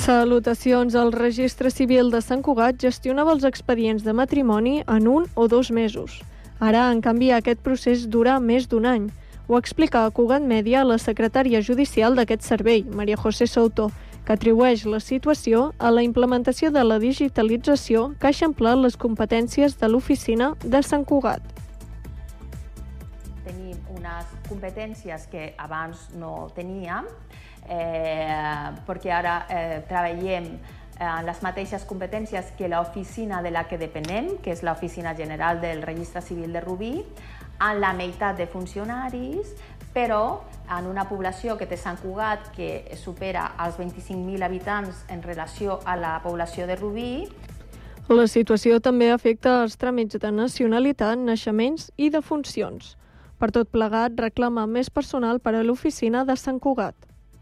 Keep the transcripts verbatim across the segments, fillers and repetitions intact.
Salutacions. El Registre Civil de Sant Cugat gestionava els expedients de matrimoni en un o dos mesos. Ara, en canvi, aquest procés dura més d'un any. Ho explica a Cugat Mèdia la secretària judicial d'aquest servei, Maria José Souto, que atribueix la situació a la implementació de la digitalització que ha eixamplat les competències de l'oficina de Sant Cugat. Tenim unes competències que abans no teníem, eh, perquè ara eh, treballem en les mateixes competències que l'oficina de la que depenem, que és l'Oficina General del Registre Civil de Rubí, en la meitat de funcionaris, però en una població que té Sant Cugat que supera els vint-i-cinc mil habitants en relació a la població de Rubí. La situació també afecta els tràmits de nacionalitat, naixements i defuncions. Per tot plegat, reclama més personal per a l'oficina de Sant Cugat.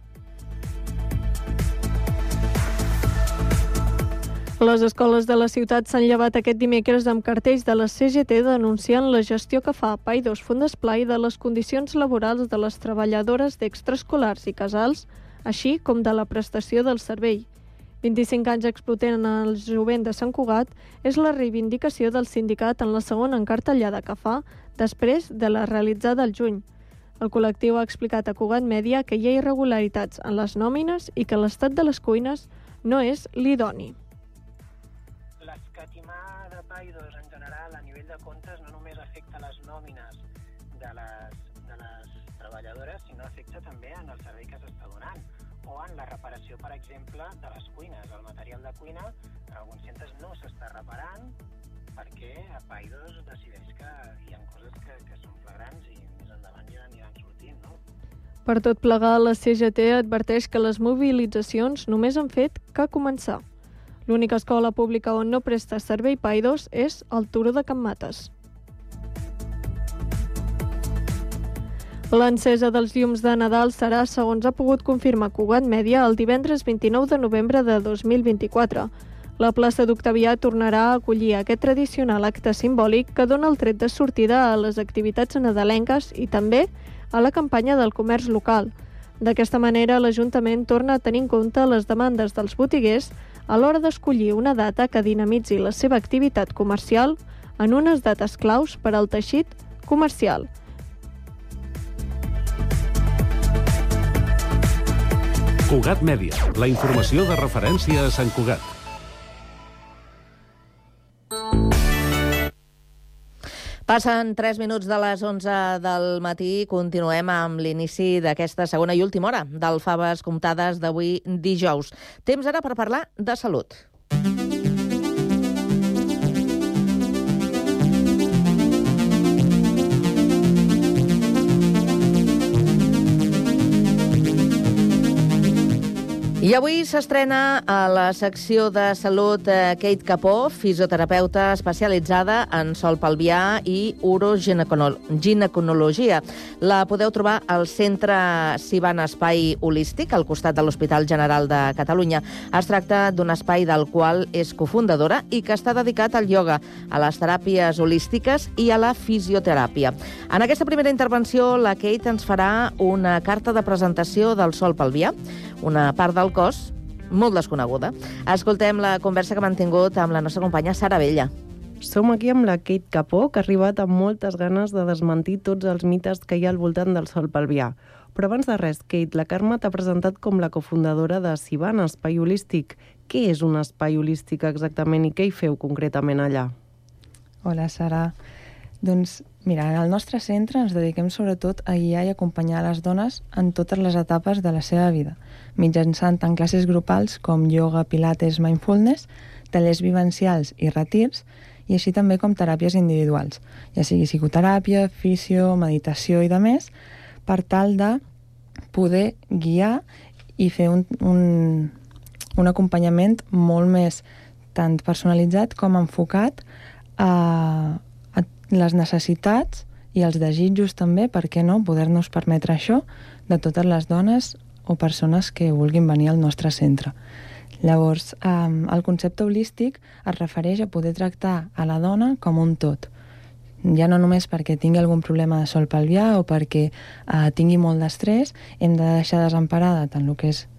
Les escoles de la ciutat s'han llevat aquest dimecres amb cartells de la C G T denunciant la gestió que fa Paidós Fondesplai de les condicions laborals de les treballadores d'extraescolars i casals, així com de la prestació del servei. vint-i-cinc anys explotant el jovent de Sant Cugat és la reivindicació del sindicat en la segona encartellada que fa després de la realitzada al juny. El col·lectiu ha explicat a Cugat Mèdia que hi ha irregularitats en les nòmines i que l'estat de les cuines no és l'idoni. L'escatimar de Paidós en general a nivell de comptes no només afecta les nòmines de les, de les treballadores, sinó afecta també en el servei que s'està donant o en la reparació, per exemple, de les cuines. El material de cuina en alguns centres no s'està reparant perquè a Paidós decideix que hi ha coses que, que són flagrants i més endavant ja aniran sortint, no? Per tot plegar, la C G T adverteix que les mobilitzacions només han fet que començar. L'única escola pública on no presta servei Paidós és el Turó de Can Mates. L'encesa dels llums de Nadal serà, segons ha pogut confirmar Cugat Mèdia, el divendres vint-i-nou de novembre de dos mil vint-i-quatre. La plaça d'Octavià tornarà a acollir aquest tradicional acte simbòlic que dona el tret de sortida a les activitats nadalenques i també a la campanya del comerç local. D'aquesta manera, l'Ajuntament torna a tenir en compte les demandes dels botiguers a l'hora d'escollir una data que dinamitzi la seva activitat comercial en unes dates claus per al teixit comercial. Cugat Mèdia, la informació de referència a Sant Cugat. Passen tres minuts de les onze del matí. Continuem amb l'inici d'aquesta segona i última hora del Faves Comptades d'avui dijous. Temps ara per parlar de salut. I avui s'estrena a la secció de salut Kate Capó, fisioterapeuta especialitzada en sol pelvià i uroginecologia. La podeu trobar al Centre Sivan Espai Holístic, al costat de l'Hospital General de Catalunya. Es tracta d'un espai del qual és cofundadora i que està dedicat al ioga, a les teràpies holístiques i a la fisioteràpia. En aquesta primera intervenció, la Kate ens farà una carta de presentació del sol pelvià, una part del cos molt desconeguda. Escoltem la conversa que hem mantingut amb la nostra companya Sara Vella. Som aquí amb la Kate Capó, que ha arribat amb moltes ganes de desmentir tots els mites que hi ha al voltant del sol pelvià. Però abans de res, Kate, la Carme t'ha presentat com la cofundadora de Sivan Espai Holístic. Què és un espai holístic exactament i què hi feu concretament allà? Hola, Sara. Doncs, mira, en el nostre centre ens dediquem sobretot a guiar i acompanyar les dones en totes les etapes de la seva vida, mitjançant tant classes grupals com ioga, pilates, mindfulness, tallers vivencials i retirs, i així també com teràpies individuals, ja sigui psicoteràpia, fisio, meditació i de més, per tal de poder guiar i fer un, un, un acompanyament molt més tant personalitzat com enfocat a les necessitats i els desitjos també, per què no, poder-nos permetre això de totes les dones o persones que vulguin venir al nostre centre. Llavors, eh, el concepte holístic es refereix a poder tractar a la dona com un tot. Ja no només perquè tingui algun problema de sol pelvià o perquè eh, tingui molt d'estrès, hem de deixar desemparada tant el que és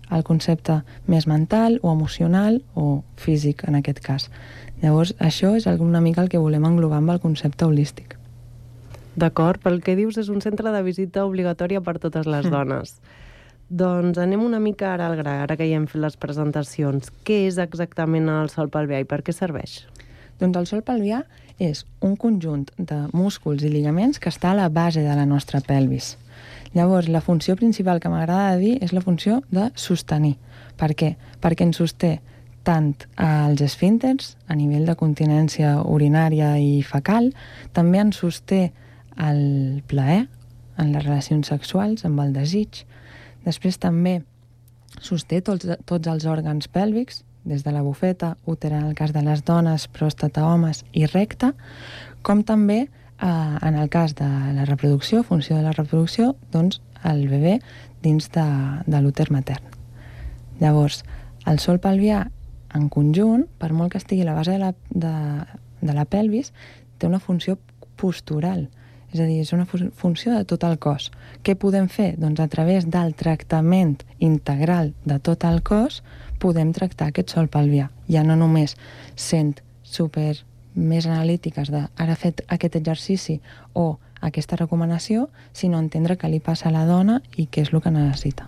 el concepte més mental o emocional o físic, en aquest cas. Llavors, això és una mica el que volem englobar amb el concepte holístic. D'acord, pel que dius és un centre de visita obligatòria per totes les mm. dones. Doncs anem una mica ara al gra, ara que ja hem fet les presentacions. Què és exactament el sòl pelvià i per què serveix? Doncs el sòl pelvià és un conjunt de músculs i lligaments que està a la base de la nostra pelvis. Llavors, la funció principal que m'agrada dir és la funció de sostenir. Per què? Perquè ens sosté tant els esfínters, a nivell de continència urinària i fecal, també ens sosté el plaer en les relacions sexuals, amb el desig. Després també sosté tots, tots els òrgans pèlvics, des de la bufeta, úter en el cas de les dones, pròstata, homes i recte, com també eh, en el cas de la reproducció, funció de la reproducció, doncs el bebè dins de, de l'úter matern. Llavors, el sòl pelvià en conjunt, per molt que estigui a la base de la, de, de la pelvis, té una funció postural, és a dir, és una funció de tot el cos. Què podem fer? Doncs a través del tractament integral de tot el cos podem tractar aquest sòl pelvià. Ja no només sent super més analítiques de ara he fet aquest exercici o aquesta recomanació, sinó entendre què li passa a la dona i què és el que necessita.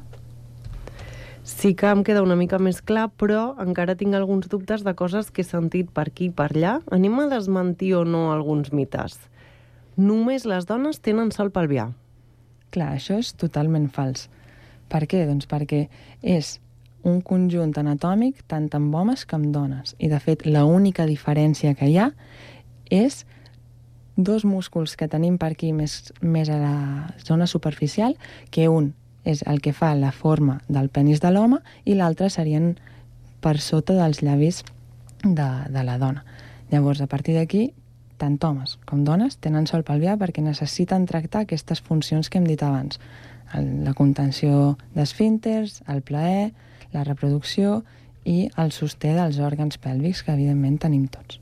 Sí que em queda una mica més clar, però encara tinc alguns dubtes de coses que he sentit per aquí i per allà. Anem a desmentir o no alguns mites. Només les dones tenen sòl pelvià. Clar, això és totalment fals. Per què? Doncs perquè és un conjunt anatòmic tant amb homes com amb dones. I, de fet, l'única diferència que hi ha és dos músculs que tenim per aquí més, més a la zona superficial, que un és el que fa la forma del penis de l'home i l'altre serien per sota dels llavis de, de la dona. Llavors, a partir d'aquí, tant homes com dones tenen sòl pelvià perquè necessiten tractar aquestes funcions que hem dit abans. La contenció d'esfínters, el plaer, la reproducció i el sosté dels òrgans pèlvics que evidentment tenim tots.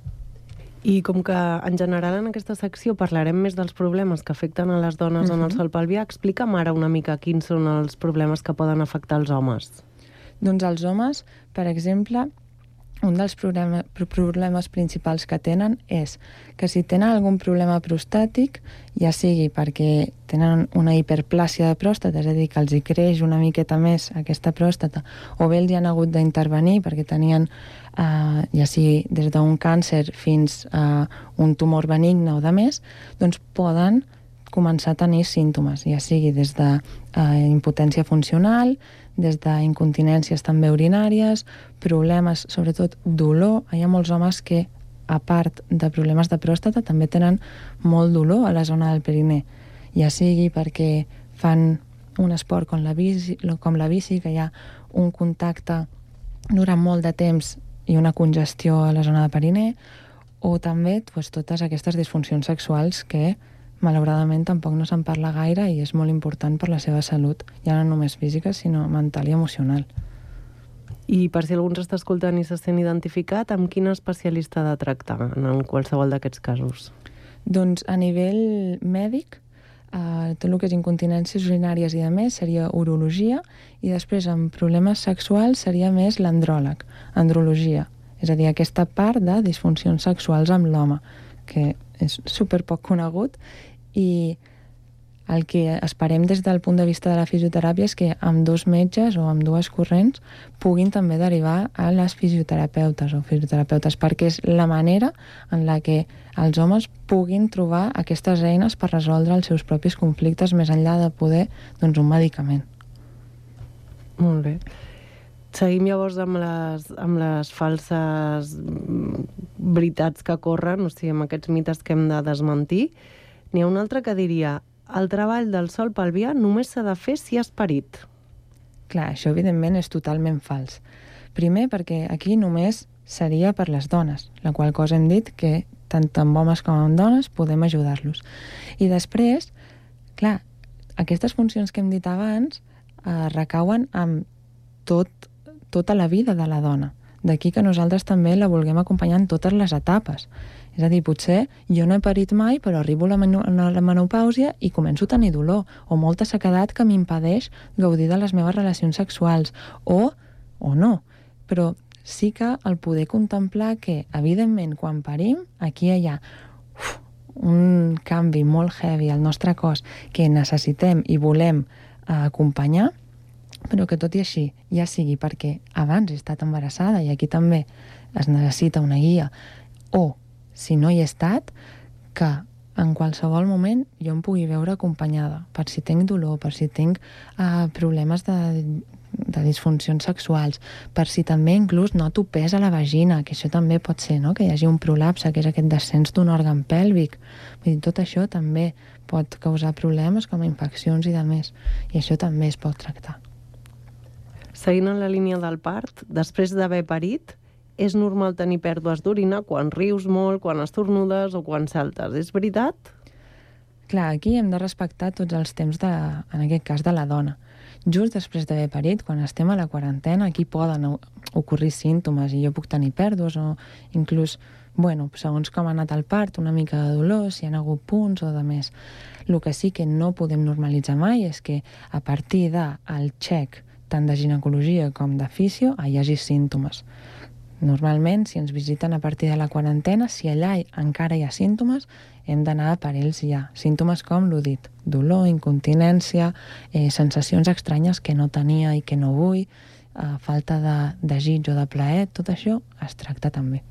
I com que en general en aquesta secció parlarem més dels problemes que afecten a les dones uh-huh. en el sòl pelvià, explica'm ara una mica quins són els problemes que poden afectar els homes. Doncs els homes, per exemple, un dels problemes, problemes principals que tenen és que si tenen algun problema prostàtic, ja sigui perquè tenen una hiperplàsia de pròstata, és a dir, que els hi creix una miqueta més aquesta pròstata, o bé els hi han hagut d'intervenir perquè tenien, eh, ja sigui des d'un càncer fins a un tumor benigne o de més, doncs poden començar a tenir símptomes, ja sigui des de eh, impotència funcional, des d'incontinències també urinàries, problemes, sobretot dolor. Hi ha molts homes que, a part de problemes de pròstata, també tenen molt dolor a la zona del perineu. Ja sigui perquè fan un esport com la bici, com la bici que hi ha un contacte durant molt de temps i una congestió a la zona de perineu, o també doncs, totes aquestes disfuncions sexuals que malauradament tampoc no se'n parla gaire i és molt important per la seva salut, ja no només física, sinó mental i emocional. I per si algú ens està escoltant i se sent identificat, amb quin especialista ha de tractar en qualsevol d'aquests casos? Doncs a nivell mèdic, eh, tot el que és incontinències urinàries i de més seria urologia, i després amb problemes sexuals seria més l'andròleg, andrologia, és a dir, aquesta part de disfuncions sexuals amb l'home, que és super poc conegut, i el que esperem des del punt de vista de la fisioteràpia és que amb dos metges o amb dues corrents puguin també derivar a les fisioterapeutes o fisioterapeutes, perquè és la manera en la que els homes puguin trobar aquestes eines per resoldre els seus propis conflictes més enllà de poder, doncs, un medicament. Molt bé. Seguim llavors amb les, amb les falses veritats que corren, o sigui, amb aquests mites que hem de desmentir. N'hi ha un altre que diria: el treball del sòl pelvià només s'ha de fer si has parit. Clar, això evidentment és totalment fals. Primer perquè aquí només seria per les dones, la qual cosa hem dit que tant amb homes com amb dones podem ajudar-los. I després, clar, aquestes funcions que hem dit abans eh, recauen amb tot tota la vida de la dona. D'aquí que nosaltres també la vulguem acompanyar en totes les etapes. És a dir, potser jo no he parit mai, però arribo a la, meno a la menopàusia i començo a tenir dolor, o molta sequedat que m'impedeix gaudir de les meves relacions sexuals, o, o no. Però sí que el poder contemplar que, evidentment, quan parim, aquí hi ha uf, un canvi molt heavy al nostre cos que necessitem i volem eh, acompanyar, però que tot i així, ja sigui perquè abans he estat embarassada i aquí també es necessita una guia, o si no hi he estat, que en qualsevol moment jo em pugui veure acompanyada, per si tinc dolor, per si tinc uh, problemes de, de disfuncions sexuals, per si també inclús noto pes a la vagina, que això també pot ser, no?, que hi hagi un prolapse, que és aquest descens d'un òrgan pèlvic. Vull dir, tot això també pot causar problemes com infeccions i demés, i això també es pot tractar. Seguint en la línia del part, després d'haver parit, és normal tenir pèrdues d'orina quan rius molt, quan estornudes o quan saltes. És veritat? Clar, aquí hem de respectar tots els temps, de, en aquest cas, de la dona. Just després d'haver parit, quan estem a la quarantena, aquí poden ocorrir símptomes i jo puc tenir pèrdues o inclús, bueno, segons com ha anat el part, una mica de dolor, si hi ha hagut punts o de més. El que sí que no podem normalitzar mai és que a partir del xec tant de ginecologia com de fisio hi hagi símptomes. Normalment, si ens visiten a partir de la quarantena, si allà encara hi ha símptomes, hem d'anar per ells ja. Símptomes com l'ho dit, dolor, incontinència, eh, sensacions estranyes que no tenia i que no vull, eh, falta de desig o de plaer, tot això es tracta també.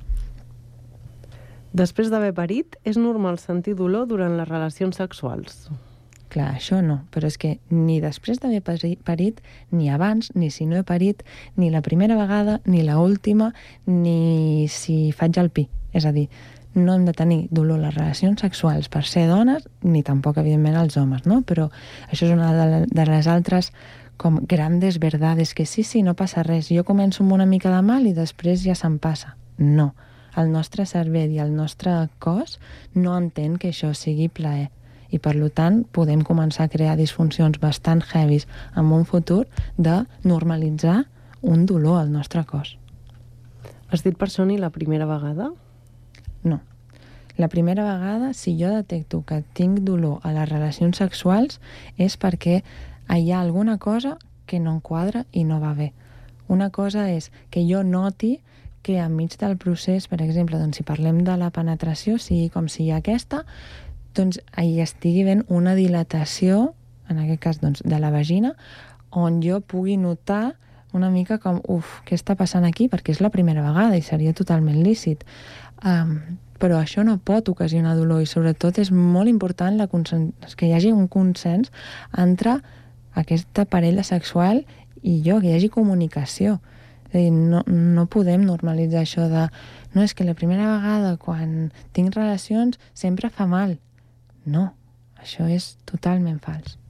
Després d'haver parit, és normal sentir dolor durant les relacions sexuals. Clar, això no, però és que ni després d'haver parit, ni abans, ni si no he parit, ni la primera vegada, ni la última, ni si faig el pi. És a dir, no hem de tenir dolor a les relacions sexuals per ser dones, ni tampoc, evidentment, els homes, no? Però això és una de les altres com grandes verdades, que sí, sí, no passa res. Jo començo amb una mica de mal i després ja se'm passa. No. El nostre cervell i el nostre cos no entén que això sigui plaer. I, per tant, podem començar a crear disfuncions bastant heavies en un futur de normalitzar un dolor al nostre cos. Has dit per això ni la primera vegada? No. La primera vegada, si jo detecto que tinc dolor a les relacions sexuals, és perquè hi ha alguna cosa que no enquadra i no va bé. Una cosa és que jo noti que enmig del procés, per exemple, doncs, si parlem de la penetració, sigui com sigui aquesta, doncs hi estigui ben una dilatació, en aquest cas doncs, de la vagina, on jo pugui notar una mica com, uf, què està passant aquí? Perquè és la primera vegada i seria totalment lícit. Um, però això no pot ocasionar dolor i sobretot és molt important la que hi hagi un consens entre aquesta parella sexual i jo, que hi hagi comunicació. És a dir, no, no podem normalitzar això de no, és que la primera vegada quan tinc relacions sempre fa mal. No, això és totalment fals.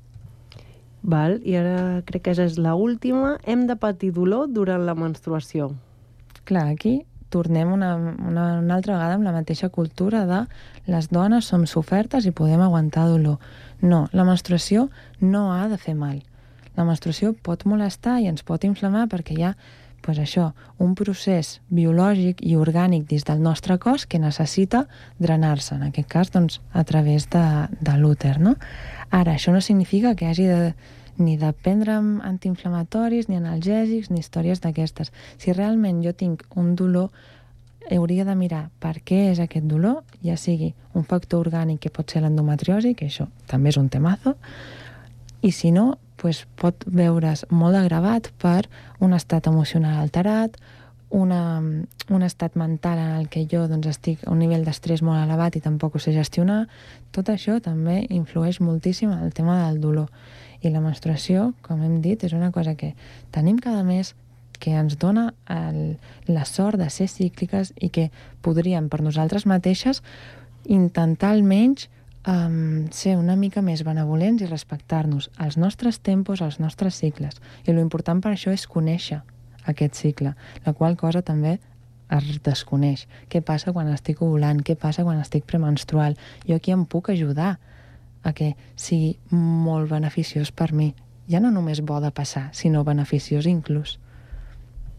Val, i ara crec que és l'última. Hem de patir dolor durant la menstruació. Clar, aquí tornem una, una, una altra vegada amb la mateixa cultura de les dones som sofertes i podem aguantar dolor. No, la menstruació no ha de fer mal. La menstruació pot molestar i ens pot inflamar perquè hi ha pues això, un procés biològic i orgànic dins del nostre cos que necessita drenar-se, en aquest cas doncs, a través de, de l'úter, no? Ara, això no significa que hagi de, ni de prendre antiinflamatoris, ni analgèsics, ni històries d'aquestes. Si realment jo tinc un dolor, hauria de mirar per què és aquest dolor, ja sigui un factor orgànic que pot ser l'endometriosi, que això també és un temazo, i si no, pues, pot veure's molt agravat per un estat emocional alterat, una, un estat mental en el que jo doncs, estic a un nivell d'estrès molt elevat i tampoc ho sé gestionar. Tot això també influeix moltíssim en el tema del dolor. I la menstruació, com hem dit, és una cosa que tenim cada mes, que ens dona el, la sort de ser cícliques i que podríem per nosaltres mateixes intentar almenys Um, ser una mica més benevolents i respectar-nos els nostres tempos, els nostres cicles. I l'important per això és conèixer aquest cicle, la qual cosa també es desconeix. Què passa quan estic ovulant? Què passa quan estic premenstrual? Jo aquí em puc ajudar a que sigui molt beneficiós per mi. Ja no només bo de passar, sinó beneficiós inclús.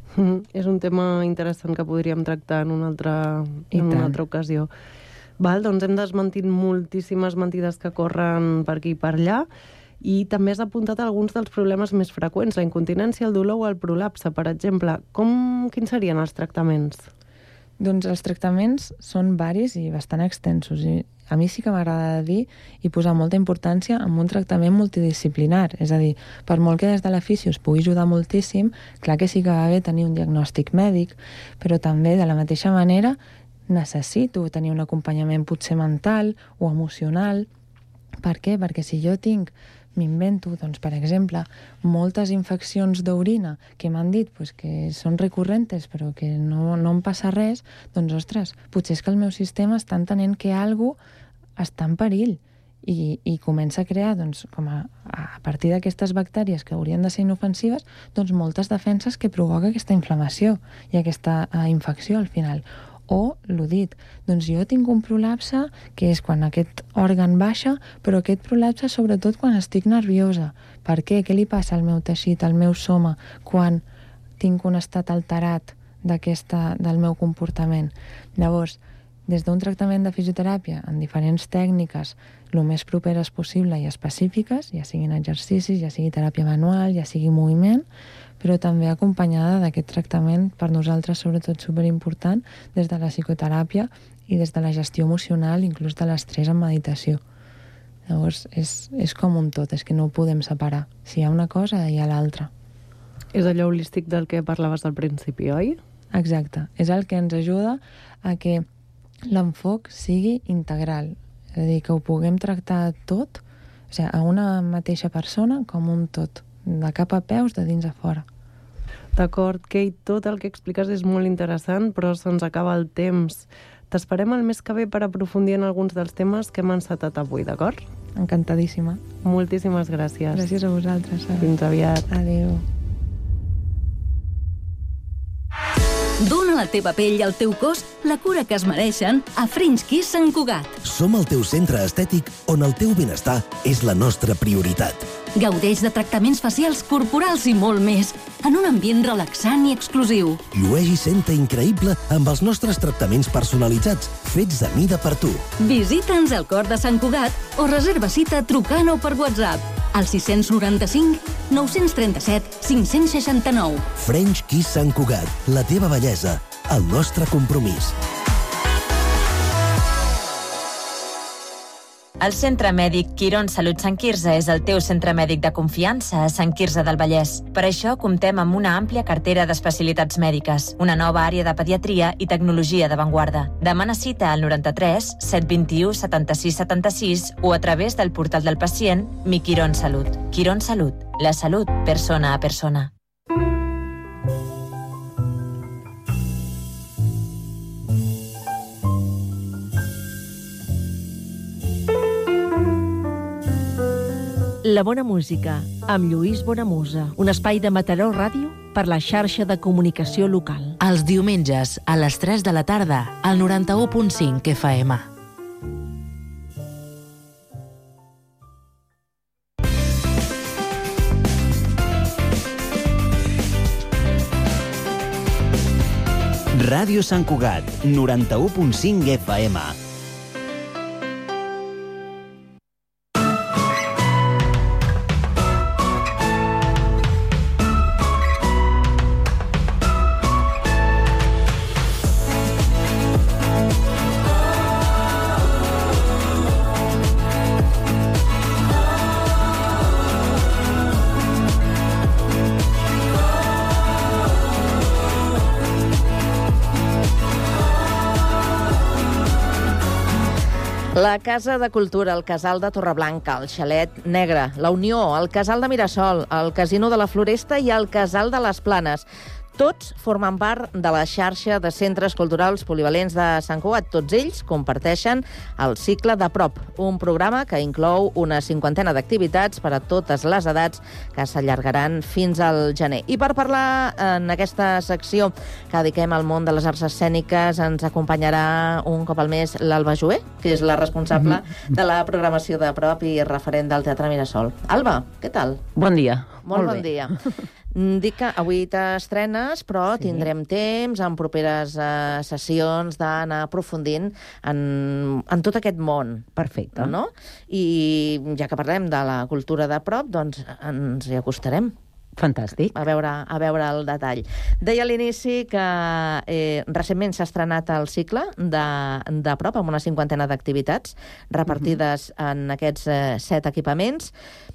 Mm, és un tema interessant que podríem tractar en una altra, en una altra ocasió. Val, doncs hem desmentit moltíssimes mentides que corren per aquí i per allà, i també has apuntat alguns dels problemes més freqüents, la incontinència, el dolor o el prolapse, per exemple. Com, quins serien els tractaments? Doncs els tractaments són varis i bastant extensos, i a mi sí que m'agrada dir i posar molta importància en un tractament multidisciplinar. És a dir, per molt que des de l'afició es pugui ajudar moltíssim, clar que sí que va bé tenir un diagnòstic mèdic, però també, de la mateixa manera, necessito tenir un acompanyament potser mental o emocional. Per què? Perquè si jo tinc, m'invento, doncs, per exemple, moltes infeccions d'orina que m'han dit pues, que són recurrentes però que no, no em passa res, doncs, ostres, potser és que el meu sistema està entenent que algú està en perill i, i comença a crear, doncs, com a, a partir d'aquestes bactèries que haurien de ser inofensives, doncs, moltes defenses que provoca aquesta inflamació i aquesta uh, infecció al final. O, l'ho dit, doncs jo tinc un prolapse que és quan aquest òrgan baixa, però aquest prolapse sobretot quan estic nerviosa. Per què? Què li passa al meu teixit, al meu soma, quan tinc un estat alterat d'aquesta, del meu comportament? Llavors, des d'un tractament de fisioteràpia en diferents tècniques, el més properes possible i específiques, ja siguin exercicis, ja sigui teràpia manual, ja sigui moviment, però també acompanyada d'aquest tractament, per nosaltres sobretot superimportant, des de la psicoteràpia i des de la gestió emocional, inclús de l'estrès en meditació. Llavors, és, és com un tot, és que no ho podem separar. Si hi ha una cosa, hi ha l'altra. És allò holístic del que parlaves al principi, oi? Exacte. És el que ens ajuda a que l'enfoc sigui integral. És a dir, que ho puguem tractar tot, o sigui, a una mateixa persona com un tot, de cap a peus, de dins a fora. D'acord, Kate, tot el que expliques és molt interessant, però se'ns acaba el temps. T'esperem el mes que ve per aprofundir en alguns dels temes que hem encetat avui, d'acord? Encantadíssima. Moltíssimes gràcies. Gràcies a vosaltres. Sara. Fins aviat. Adéu. Dóna a la teva pell i al teu cos la cura que es mereixen a French Kiss Sant Cugat. Som el teu centre estètic on el teu benestar és la nostra prioritat. Gaudeix de tractaments facials, corporals i molt més, en un ambient relaxant i exclusiu. Llueix i senta increïble amb els nostres tractaments personalitzats, fets a mida per tu. Visita'ns al cor de Sant Cugat o reserva cita trucant o per WhatsApp al sis noranta-cinc nou trenta-set cinc seixanta-nou. French Kiss Sant Cugat, la teva bellesa, el nostre compromís. El Centre Mèdic Quirón Salut Sant Quirze és el teu centre mèdic de confiança a Sant Quirze del Vallès. Per això comptem amb una àmplia cartera d'especialitats mèdiques, una nova àrea de pediatria i tecnologia d'avantguarda. Demana cita al noranta-tres set vint-i-u setanta-sis setanta-sis o a través del portal del pacient Mi Quirón Salut. Quirón Salut, la salut persona a persona. La bona música, amb Lluís Bonamusa, un espai de Mataró Ràdio per la xarxa de comunicació local. Els diumenges, a les tres de la tarda, al noranta-u punt cinc F M. Ràdio Sant Cugat, noranta-u punt cinc F M. La Casa de Cultura, el Casal de Torreblanca, el Xalet Negre, la Unió, el Casal de Mirasol, el Casino de la Floresta i el Casal de les Planes. Tots formen part de la xarxa de centres culturals polivalents de Sant Cugat. Tots ells comparteixen el cicle de Prop, un programa que inclou una cinquantena d'activitats per a totes les edats que s'allargaran fins al gener. I per parlar en aquesta secció que dediquem al món de les arts escèniques ens acompanyarà un cop al mes l'Alba Joé, que és la responsable de la programació de Prop i referent del Teatre Mirasol. Alba, què tal? Bon dia. Molt, Molt bon dia. Dic que avui t'estrenes, però sí. tindrem temps en properes uh, sessions d'anar aprofundint en, en tot aquest món. Perfecte. No? I ja que parlem de la cultura de prop, doncs ens hi acostarem. Fantàstic. A veure, a veure el detall. Deia a l'inici que eh, recentment s'ha estrenat el cicle de, de prop, amb una cinquantena d'activitats repartides uh-huh. en aquests eh, set equipaments.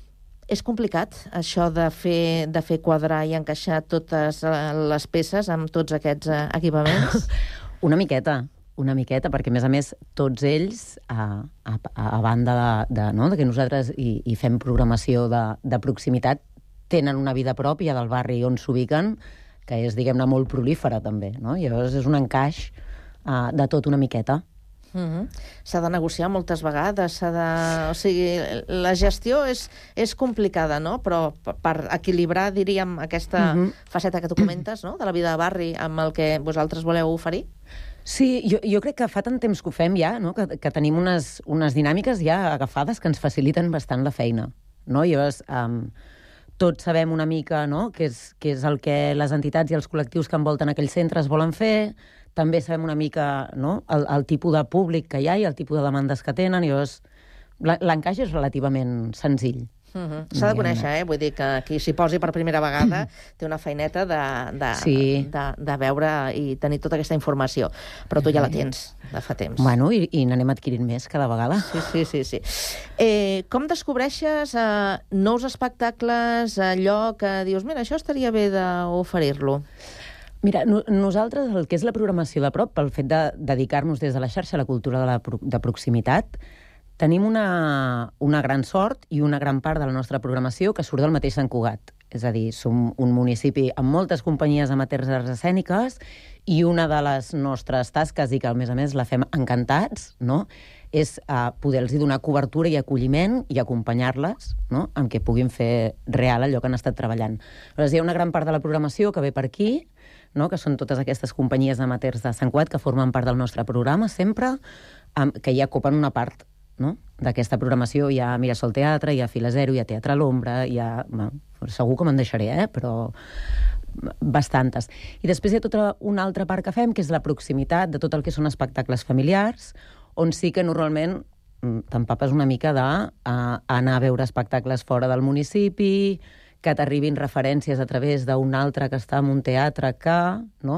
És complicat, això de fer, de fer quadrar i encaixar totes les peces amb tots aquests eh, equipaments? Una miqueta, una miqueta, perquè, a més a més, tots ells, a, a, a banda de, de, no, de que nosaltres hi, hi fem programació de, de proximitat, tenen una vida pròpia del barri on s'ubiquen, que és, diguem-ne, molt prolífera, també. No? Llavors, és un encaix uh, de tot una miqueta. Uh-huh. S'ha de negociar moltes vegades, s'ha de... o sigui, la gestió és, és complicada, no? Però per equilibrar, diríem, aquesta uh-huh. faceta que tu comentes, no? De la vida de barri amb el que vosaltres voleu oferir? Sí, jo, jo crec que fa tant temps que ho fem ja, no? que, que tenim unes, unes dinàmiques ja agafades que ens faciliten bastant la feina. No? Llavors, um, tots sabem una mica, no? què és, què és el que les entitats i els col·lectius que envolten aquells centres volen fer. També sabem una mica, no? el, el tipus de públic que hi ha i el tipus de demandes que tenen. Llavors, l'encaix és relativament senzill. Uh-huh. S'ha de conèixer, eh? Vull dir que qui s'hi posi per primera vegada té una feineta de, de, sí. de, de veure i tenir tota aquesta informació. Però tu ja la tens de fa temps. Bueno, i, i n'anem adquirint més cada vegada. Sí, sí, sí. sí. Eh, com descobreixes eh, nous espectacles, allò que dius, mira, això estaria bé d'oferir-lo? Mira, no, nosaltres, el que és la programació de prop, pel fet de dedicar-nos des de la xarxa a la cultura de, la, de proximitat, tenim una, una gran sort i una gran part de la nostra programació que surt del mateix Sant Cugat. És a dir, som un municipi amb moltes companyies amateurs d'arts escèniques i una de les nostres tasques, i que a més a més la fem encantats, no?, és uh, poder-los donar cobertura i acolliment i acompanyar-les, no?, amb què puguin fer real allò que han estat treballant. Llavors, hi ha una gran part de la programació que ve per aquí, no?, que són totes aquestes companyies amateurs de Sant Cugat que formen part del nostre programa sempre, um, que ja ocupen una part, no?, d'aquesta programació. Hi ha Mirasol Teatre, hi ha Fila Zero, hi ha Teatre a l'Ombra, hi ha... Bueno, segur que me'n deixaré, eh?, però bastantes. I després hi ha tota una altra part que fem, que és la proximitat de tot el que són espectacles familiars, on sí que normalment t'empapes una mica d'anar a veure espectacles fora del municipi, que t'arribin referències a través d'un altre que està en un teatre que... no?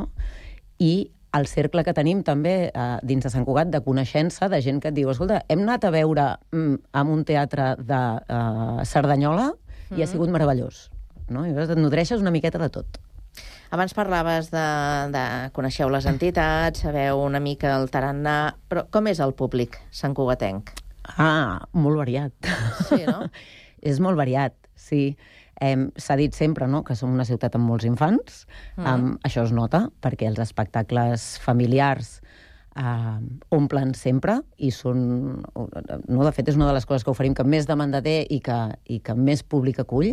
I el cercle que tenim també eh, dins de Sant Cugat de coneixença de gent que et diu, escolta, hem anat a veure mm, en un teatre de eh, Cerdanyola mm. i ha sigut meravellós. No? I llavors et nodreixes una miqueta de tot. Abans parlaves de, de coneixeu les entitats, sabeu una mica el tarannà, però com és el públic santcugatenc? Ah, molt variat. Sí, no? És molt variat, sí. Eh, S'ha dit sempre, no?, que som una ciutat amb molts infants. Mm. Um, això es nota, perquè els espectacles familiars uh, omplen sempre i són... No, de fet, és una de les coses que oferim que més demanda té i que, i que més públic acull.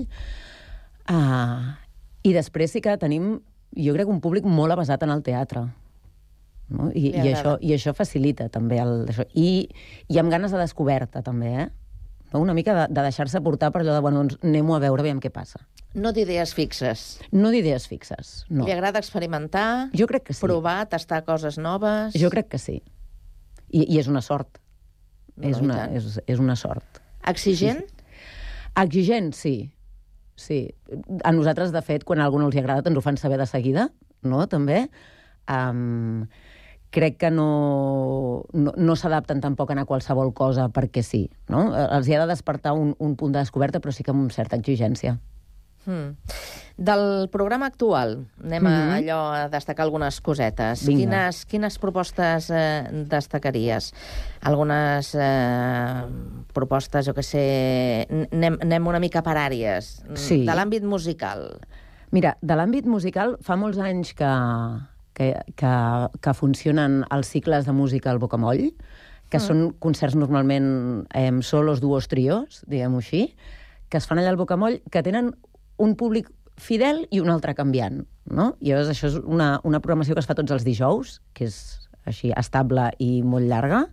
Uh, I després sí que tenim, jo crec, un públic molt avesat en el teatre. No? I, i, això, I això facilita també el... Això. I, I amb ganes de descoberta, també, eh? Una mica de, de deixar-se portar per allò de, bueno, doncs anem-ho a veure, veiem què passa. No d'idees fixes. No d'idees fixes, no. Li agrada experimentar? Jo crec que sí. Provar, tastar coses noves? Jo crec que sí. I, i és una sort. No, és, una, és, és una sort. Exigent? Sí, sí. Exigent, sí. Sí. A nosaltres, de fet, quan a algú no els agrada, ens ho fan saber de seguida, no?, també. Um, crec que no, no, no s'adapten tampoc a anar a qualsevol cosa perquè sí, no? Els hi ha de despertar un, un punt de descoberta, però sí que amb certa exigència. Hmm. Del programa actual, anem a mm-hmm. allò a destacar algunes cosetes. Quines, quines propostes eh, destacaries? Algunes eh, propostes, jo què sé, anem, anem una mica per àrees. Sí. De l'àmbit musical. Mira, de l'àmbit musical fa molts anys que... Que, que, que funcionen els cicles de música al Bocamoll, que mm. són concerts normalment eh, solos, duos, trios, diguem-ho així, que es fan allà al Bocamoll, que tenen un públic fidel i un altre canviant, no? I llavors això és una, una programació que es fa tots els dijous, que és així estable i molt llarga.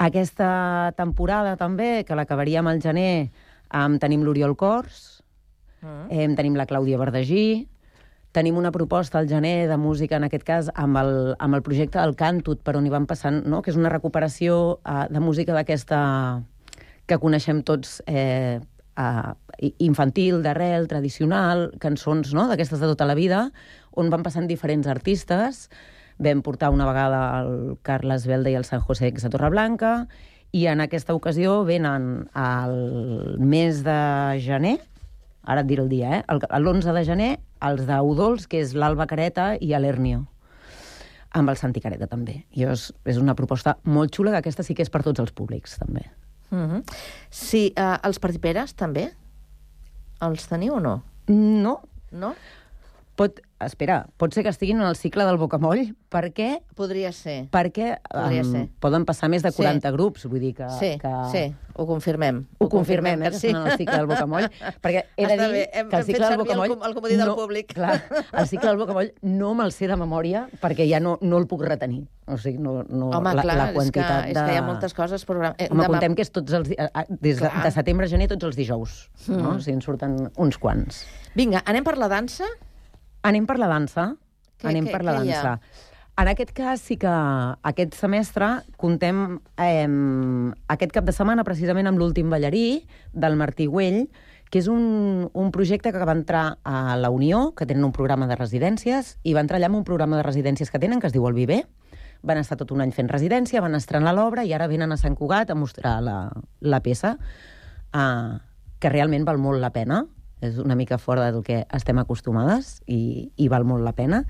Aquesta temporada també, que l'acabaríem al gener, eh, tenim l'Oriol Cors, mm. eh, tenim la Clàudia Verdagí, tenim una proposta al gener de música, en aquest cas, amb el, amb el projecte del Cantut, per on hi van passant, no? Que és una recuperació uh, de música d'aquesta que coneixem tots, eh, uh, infantil, d'arrel, tradicional, cançons, no?, d'aquestes de tota la vida, on van passant diferents artistes. Vam portar una vegada el Carles Belda i el San José Ex a Torreblanca, i en aquesta ocasió venen el mes de gener, ara et diré el dia, eh? l'onze de gener, els d'Udols, que és l'Alba Careta i l'Hernio, amb el Santi Careta també. I és, és una proposta molt xula, que aquesta sí que és per tots els públics, també. Mm-hmm. Sí, uh, els partiperes també? Els teniu o no? No. No? Pot, espera, pot ser que estiguin en el cicle del Bocamoll, perquè... Podria ser. Perquè Podria um, ser. poden passar més de quaranta sí. grups, vull dir que... Sí, que... sí, ho confirmem. Ho, ho confirmem, eh, que sí. Estan en el cicle del Bocamoll, perquè he de dir hem, que el cicle del Bocamoll... El, el comodí del no, públic. Clar, el cicle del Bocamoll no me'l sé de memòria, perquè ja no, no el puc retenir. O sigui, no, no, Home, la, clar, la quantitat és que, de... és que hi ha moltes coses... Program... Eh, Home, demà... contem que és tots els... Des de, de setembre a gener, tots els dijous. Mm. No? O sigui, en surten uns quants. Vinga, anem per la dansa? Anem per la dansa. Què, Anem què, per la què dansa. En aquest cas sí que aquest semestre contem eh, aquest cap de setmana precisament amb l'últim ballarí del Martí Güell, que és un, un projecte que va entrar a la Unió, que tenen un programa de residències, i va entrar allà amb un programa de residències que tenen, que es diu El Viver. Van estar tot un any fent residència, van estrenar l'obra i ara venen a Sant Cugat a mostrar la, la peça, eh, que realment val molt la pena. És una mica fora del que estem acostumades i, i val molt la pena.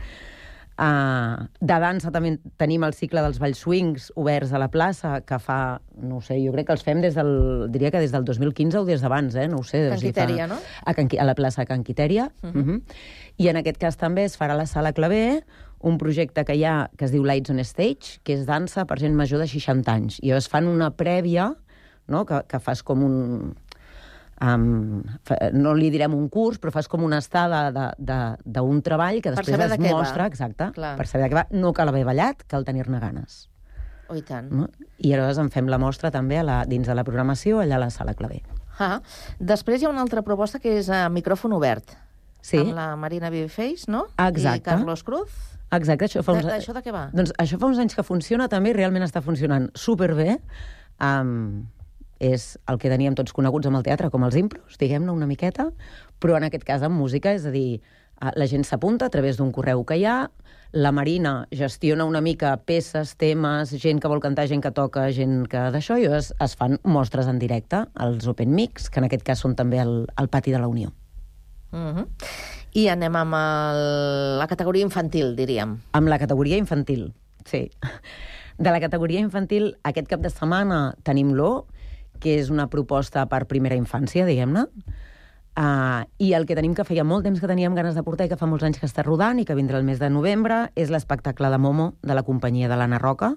Uh, de dansa també tenim el cicle dels balls swings oberts a la plaça, que fa, no ho sé, jo crec que els fem des del, diria que des del dos mil quinze o des d'abans, eh? No ho sé. Can Quitèria, fa, no? A, Can, a la plaça Can Quitèria. Uh -huh. Uh -huh. I en aquest cas també es farà a la Sala Clavé un projecte que hi ha, que es diu Lights on Stage, que és dansa per gent major de seixanta anys. I es fan una prèvia, no?, que, que fas com un... Um, no li direm un curs, però fas com una estada d'un treball que després es mostra, exacte, Clar. per saber de què va. No cal haver ballat, cal tenir-ne ganes. Oh, i tant. No? I aleshores en fem la mostra també a la, dins de la programació, allà a la Sala Clavé. Ah, després hi ha una altra proposta que és a micròfon obert. Sí. Amb la Marina Babyface, no? Exacte. I Carlos Cruz. Exacte. Això, fa uns... de, això de què va? Doncs això fa uns anys que funciona també, realment està funcionant superbé. Um, és el que teníem tots coneguts amb el teatre, com els impros, diguem-ne, una miqueta, però en aquest cas amb música, és a dir, la gent s'apunta a través d'un correu que hi ha, la Marina gestiona una mica peces, temes, gent que vol cantar, gent que toca, gent que d'això, i es, es fan mostres en directe, els Open Mix, que en aquest cas són també al, al pati de la Unió. Uh-huh. I anem amb el, la categoria infantil, diríem. Amb la categoria infantil, sí. De la categoria infantil, aquest cap de setmana tenim l'O, que és una proposta per primera infància, diguem-ne, uh, i el que tenim, que feia molt temps que teníem ganes de portar i que fa molts anys que està rodant i que vindrà el mes de novembre, és l'espectacle de Momo de la companyia de l'Anna Roca,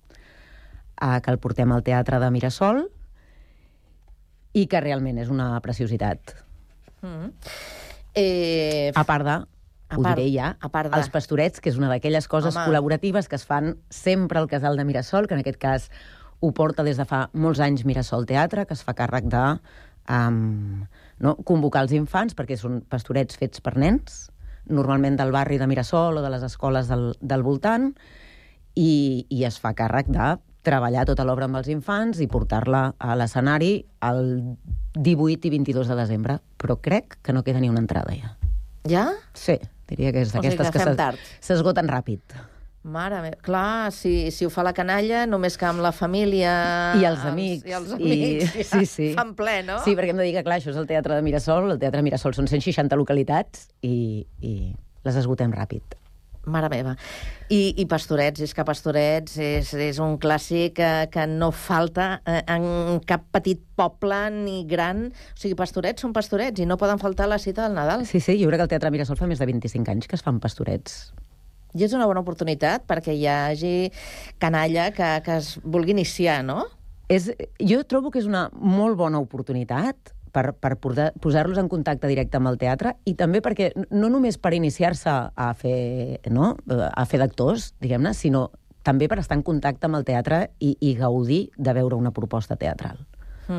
uh, que el portem al Teatre de Mirasol, i que realment és una preciositat. Mm-hmm. eh... A part de, a ho part, diré ja, a part de... els Pastorets, que és una d'aquelles coses Home. col·laboratives que es fan sempre al Casal de Mirasol, que en aquest cas ho porta des de fa molts anys Mirasol Teatre, que es fa càrrec de um, no, convocar els infants, perquè són pastorets fets per nens, normalment del barri de Mirasol o de les escoles del, del voltant, i, i es fa càrrec de treballar tota l'obra amb els infants i portar-la a l'escenari el divuit i vint-i-dos de desembre. Però crec que no queda ni una entrada ja. Ja? Sí, diria que és d'aquestes que, que s'esgoten ràpid. Mare meva, clar, si, si ho fa la canalla, només que amb la família... I els amics. I els amics, I... ja sí, sí. fan ple, no? Sí, perquè hem de dir que, clar, això és el Teatre de Mirasol, el Teatre de Mirasol són cent seixanta localitats i, i les esgotem ràpid. Mare meva. I, i Pastorets, és que Pastorets és, és un clàssic que, que no falta en cap petit poble ni gran. O sigui, Pastorets són Pastorets i no poden faltar a la cita del Nadal. Sí, sí, jo crec que el Teatre de Mirasol fa més de vint-i-cinc anys que es fan Pastorets. I és una bona oportunitat perquè hi hagi canalla que, que es vulgui iniciar, no? És, jo trobo que és una molt bona oportunitat per, per posar-los en contacte directe amb el teatre i també perquè, no només per iniciar-se a fer, no? a fer d'actors, diguem-ne, sinó també per estar en contacte amb el teatre i, i gaudir de veure una proposta teatral. Uh-huh.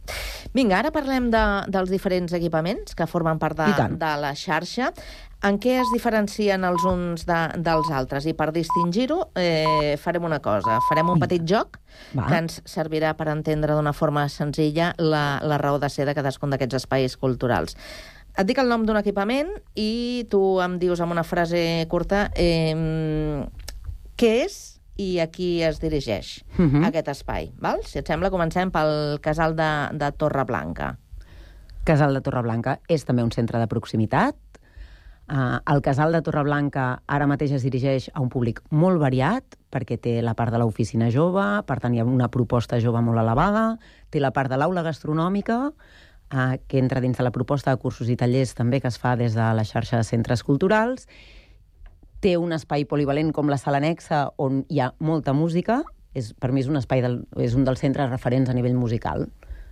Vinga, ara parlem de, dels diferents equipaments que formen part de, de la xarxa. En què es diferencien els uns de, dels altres? I per distingir-ho, eh, farem una cosa. Farem un petit joc Va. que ens servirà per entendre d'una forma senzilla la, la raó de ser de cadascun d'aquests espais culturals. Et dic el nom d'un equipament i tu em dius amb una frase curta eh, què és i a qui es dirigeix uh-huh. aquest espai. Val? Si et sembla, comencem pel Casal de, de Torreblanca. Casal de Torreblanca és també un centre de proximitat. Uh, el Casal de Torreblanca ara mateix es dirigeix a un públic molt variat, perquè té la part de l'oficina jove, per tant hi ha una proposta jove molt elevada, té la part de l'aula gastronòmica, uh, que entra dins de la proposta de cursos i tallers també que es fa des de la xarxa de centres culturals. Té un espai polivalent com la sala anexa, on hi ha molta música. És, per mi és un espai del, és un dels centres referents a nivell musical.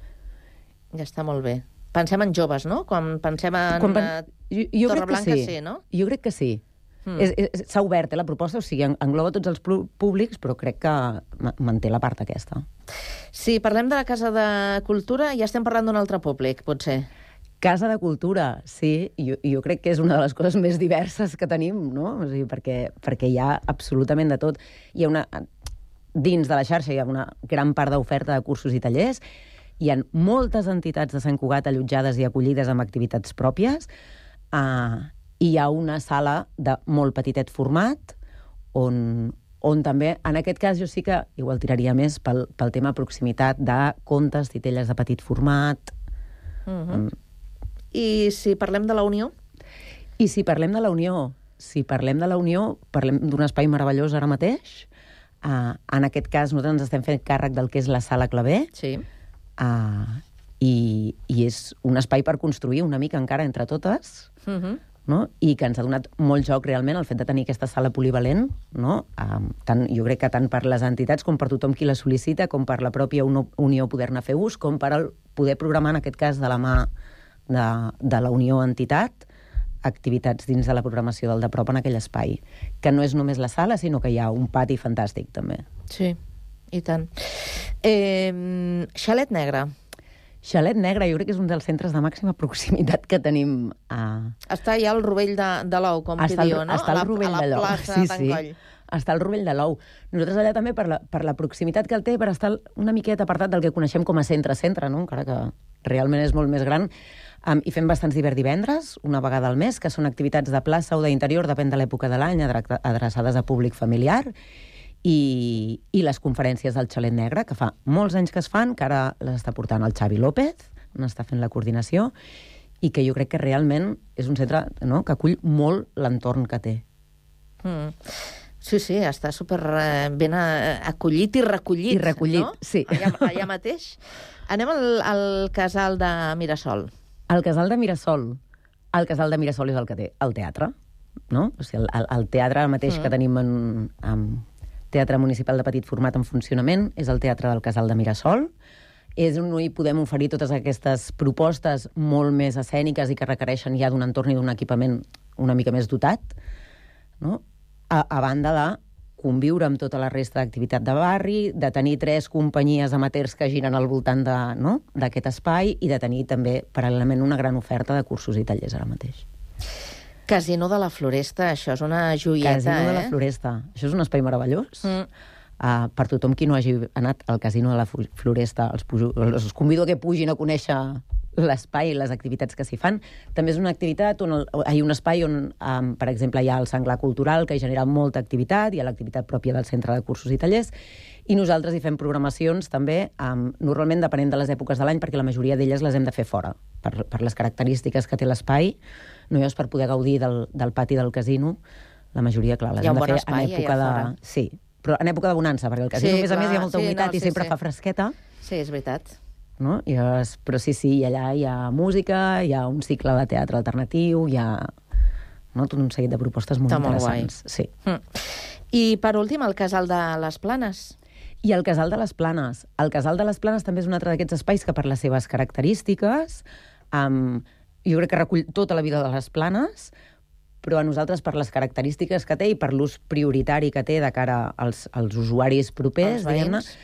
Ja està molt bé. Pensem en joves, no? Quan pensem en Quan pen... jo, jo Torreblanca, sí. sí, no? Jo crec que sí. Mm. És, és, s'ha obert, eh, la proposta, o sigui, engloba tots els públics, però crec que manté la part aquesta. Si parlem de la Casa de Cultura, ja estem parlant d'un altre públic, potser. Casa de Cultura, sí, jo, jo crec que és una de les coses més diverses que tenim, no? O sigui, perquè, perquè hi ha absolutament de tot. Hi ha una... Dins de la xarxa hi ha una gran part d'oferta de cursos i tallers, hi ha moltes entitats de Sant Cugat allotjades i acollides amb activitats pròpies, uh, hi ha una sala de molt petitet format, on, on també, en aquest cas jo sí que igual tiraria més pel, pel tema proximitat de contes, titelles de petit format... Uh-huh. um, I si parlem de la Unió? I si parlem de la Unió? Si parlem de la Unió, parlem d'un espai meravellós ara mateix. Uh, en aquest cas, nosaltres ens estem fent càrrec del que és la Sala Clavé. Sí. Uh, i, I és un espai per construir una mica encara entre totes, uh-huh. no? I que ens ha donat molt joc realment el fet de tenir aquesta sala polivalent, no? Uh, tant, jo crec que tant per les entitats com per tothom qui la sol·licita, com per la pròpia Unió poder-ne fer ús, com per el poder programar, en aquest cas, de la mà de, de la Unió Entitat, activitats dins de la programació del de prop en aquell espai, que no és només la sala, sinó que hi ha un pati fantàstic, també. Sí, i tant. Eh, Xalet Negre. Xalet Negre, jo crec que és un dels centres de màxima proximitat que tenim a... Està ja al Rovell de, de l'Ou, com està qui diu, no? Està al Rovell de l'Ou. A la plaça sí, d'Encoll. Sí. Està al Rovell de l'Ou. Nosaltres allà també, per la, per la proximitat que el té, per estar una miqueta apartat del que coneixem com a centre-centre, no? Encara que realment és molt més gran. Um, I fem bastants divendres, una vegada al mes, que són activitats de plaça o d'interior, depèn de l'època de l'any, adreçades a públic familiar, i, i les conferències del Xalet Negre, que fa molts anys que es fan, que ara les està portant el Xavi López, on està fent la coordinació, i que jo crec que realment és un centre, no?, que acull molt l'entorn que té. Mm. Sí, sí, està super ben acollit i recollit. I recollit, no? Sí. Allà, allà mateix. Anem al, al casal de Mirasol. El casal de Mirasol. El casal de Mirasol és el que té el teatre, no? O sigui, el, el teatre mateix mm. que tenim en, en Teatre Municipal de Petit Format en funcionament és el teatre del casal de Mirasol. És on hi podem oferir totes aquestes propostes molt més escèniques i que requereixen ja d'un entorn i d'un equipament una mica més dotat, no? A, a banda de conviure amb tota la resta d'activitat de barri, de tenir tres companyies amateurs que giren al voltant de, no?, d'aquest espai i de tenir també, paral·lelament, una gran oferta de cursos i tallers ara mateix. Casino de la Floresta, això és una joieta, Casino eh? de la Floresta. Això és un espai meravellós. Mm. Uh, per tothom qui no hagi anat al Casino de la Floresta, els, pujo, els convido a que pugin a conèixer l'espai i les activitats que s'hi fan. També és una activitat on el, hi ha un espai on, um, per exemple, hi ha el Senglar Cultural, que genera molta activitat, hi ha l'activitat pròpia del Centre de Cursos i Tallers, i nosaltres hi fem programacions també, um, normalment depenent de les èpoques de l'any, perquè la majoria d'elles les hem de fer fora, per, per les característiques que té l'espai. No és per poder gaudir del, del pati del casino, la majoria, clar, les hem de fer espai, en època de... Sí, però en època de bonança, perquè el casino, sí, a més clar, a més, hi ha molta sí, humitat no, i sí, sempre sí. fa fresqueta. Sí, és veritat. No? I es, però sí, sí, i allà hi ha música, hi ha un cicle de teatre alternatiu, hi ha, no?, tot un seguit de propostes molt Està interessants. Molt sí. Mm. I, per últim, el Casal de les Planes. I el Casal de les Planes. El Casal de les Planes també és un altre d'aquests espais que, per les seves característiques, um, jo crec que recull tota la vida de les Planes, però a nosaltres, per les característiques que té i per l'ús prioritari que té de cara als, als usuaris propers, diguem-ne, mm.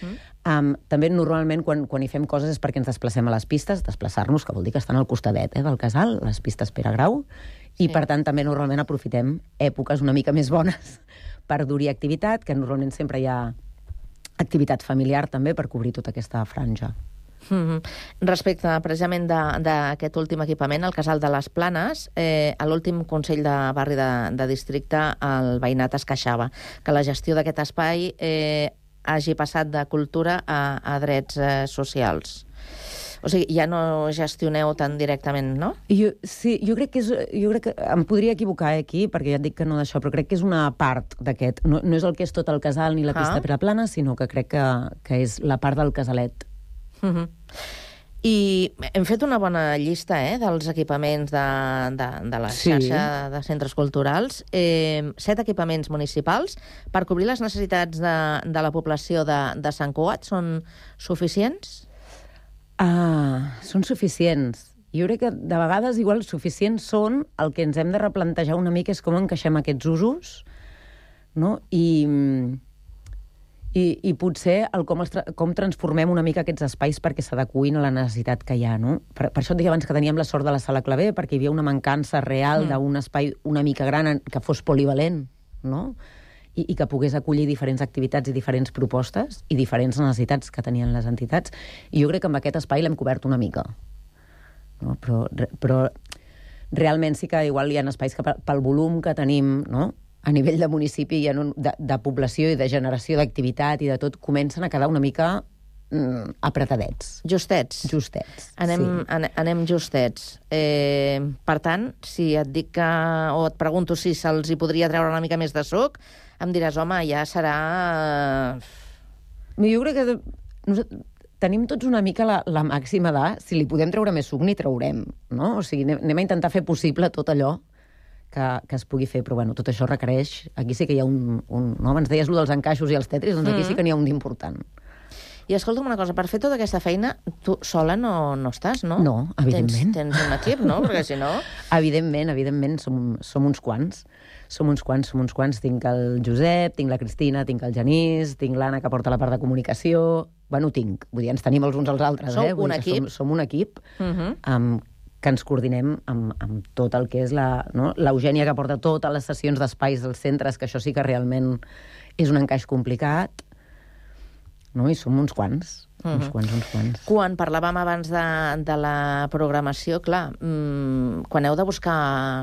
Um, també normalment quan, quan hi fem coses és perquè ens desplacem a les pistes, desplaçar-nos, que vol dir que estan al costadet eh, del casal, les pistes Pere Grau, i sí. per tant també normalment aprofitem èpoques una mica més bones per dur-hi activitat, que normalment sempre hi ha activitat familiar també per cobrir tota aquesta franja. Mm-hmm. Respecte precisament d'aquest últim equipament, el Casal de les Planes, eh, a l'últim Consell de Barri de, de Districte el veïnat es queixava que la gestió d'aquest espai eh, hagi passat de cultura a, a drets eh, socials. O sigui, ja no gestioneu tan directament, no? Jo, sí, jo crec que és... Jo crec que em podria equivocar aquí, perquè ja et dic que no d'això, però crec que és una part d'aquest. No, no és el que és tot el casal ni la pista ah. per a plana, sinó que crec que, que és la part del casalet. Uh-huh. I hem fet una bona llista eh, dels equipaments de, de, de la Sí. xarxa de centres culturals. Eh, set equipaments municipals per cobrir les necessitats de, de la població de, de Sant Cugat. Són suficients? Ah, són suficients. Jo crec que de vegades igual suficients són, el que ens hem de replantejar una mica és com encaixem aquests usos, no? I... I, i potser el com, tra com transformem una mica aquests espais perquè s'adecuïn a la necessitat que hi ha, no? Per, per això et deia abans que teníem la sort de la Sala Clavé, perquè hi havia una mancança real mm. d'un espai una mica gran que fos polivalent, no? I, i que pogués acollir diferents activitats i diferents propostes i diferents necessitats que tenien les entitats. I jo crec que amb aquest espai l'hem cobert una mica. No? Però, però realment sí que igual hi ha espais que pel volum que tenim, no?, a nivell de municipi, i de, de població i de generació d'activitat i de tot, comencen a quedar una mica mm, apretadets. Justets. Justets, anem, sí. an anem justets. Eh, per tant, si et dic que... o et pregunto si se'ls hi podria treure una mica més de suc, em diràs, home, ja serà... Jo crec que nosaltres tenim tots una mica la, la màxima de si li podem treure més suc, ni traurem, no? O sigui, anem, anem a intentar fer possible tot allò Que, que es pugui fer, però bueno, tot això requereix... Aquí sí que hi ha un... un no? Abans deies lo dels encaixos i els tetris, doncs aquí mm. sí que n'hi ha un d'important. I escolta'm una cosa, per fer tota aquesta feina, tu sola no, no estàs, no? No, evidentment. Tens, tens un equip, no? Perquè si no... Evidentment, evidentment, som, som uns quants. Som uns quants, som uns quants. Tinc el Josep, tinc la Cristina, tinc el Genís, tinc l'Anna, que porta la part de comunicació... Bueno, tinc. Vull dir, ens tenim els uns als altres, Sou eh? Vull un dir equip. Som, som un equip Uh-huh. amb que ens coordinem amb, amb tot el que és la... No? L'Eugènia, que porta totes les sessions d'espais dels centres, que això sí que realment és un encaix complicat, no? I som uns quants, uh-huh. uns quants, uns quants. Quan parlàvem abans de, de la programació, clar, mmm, quan heu de buscar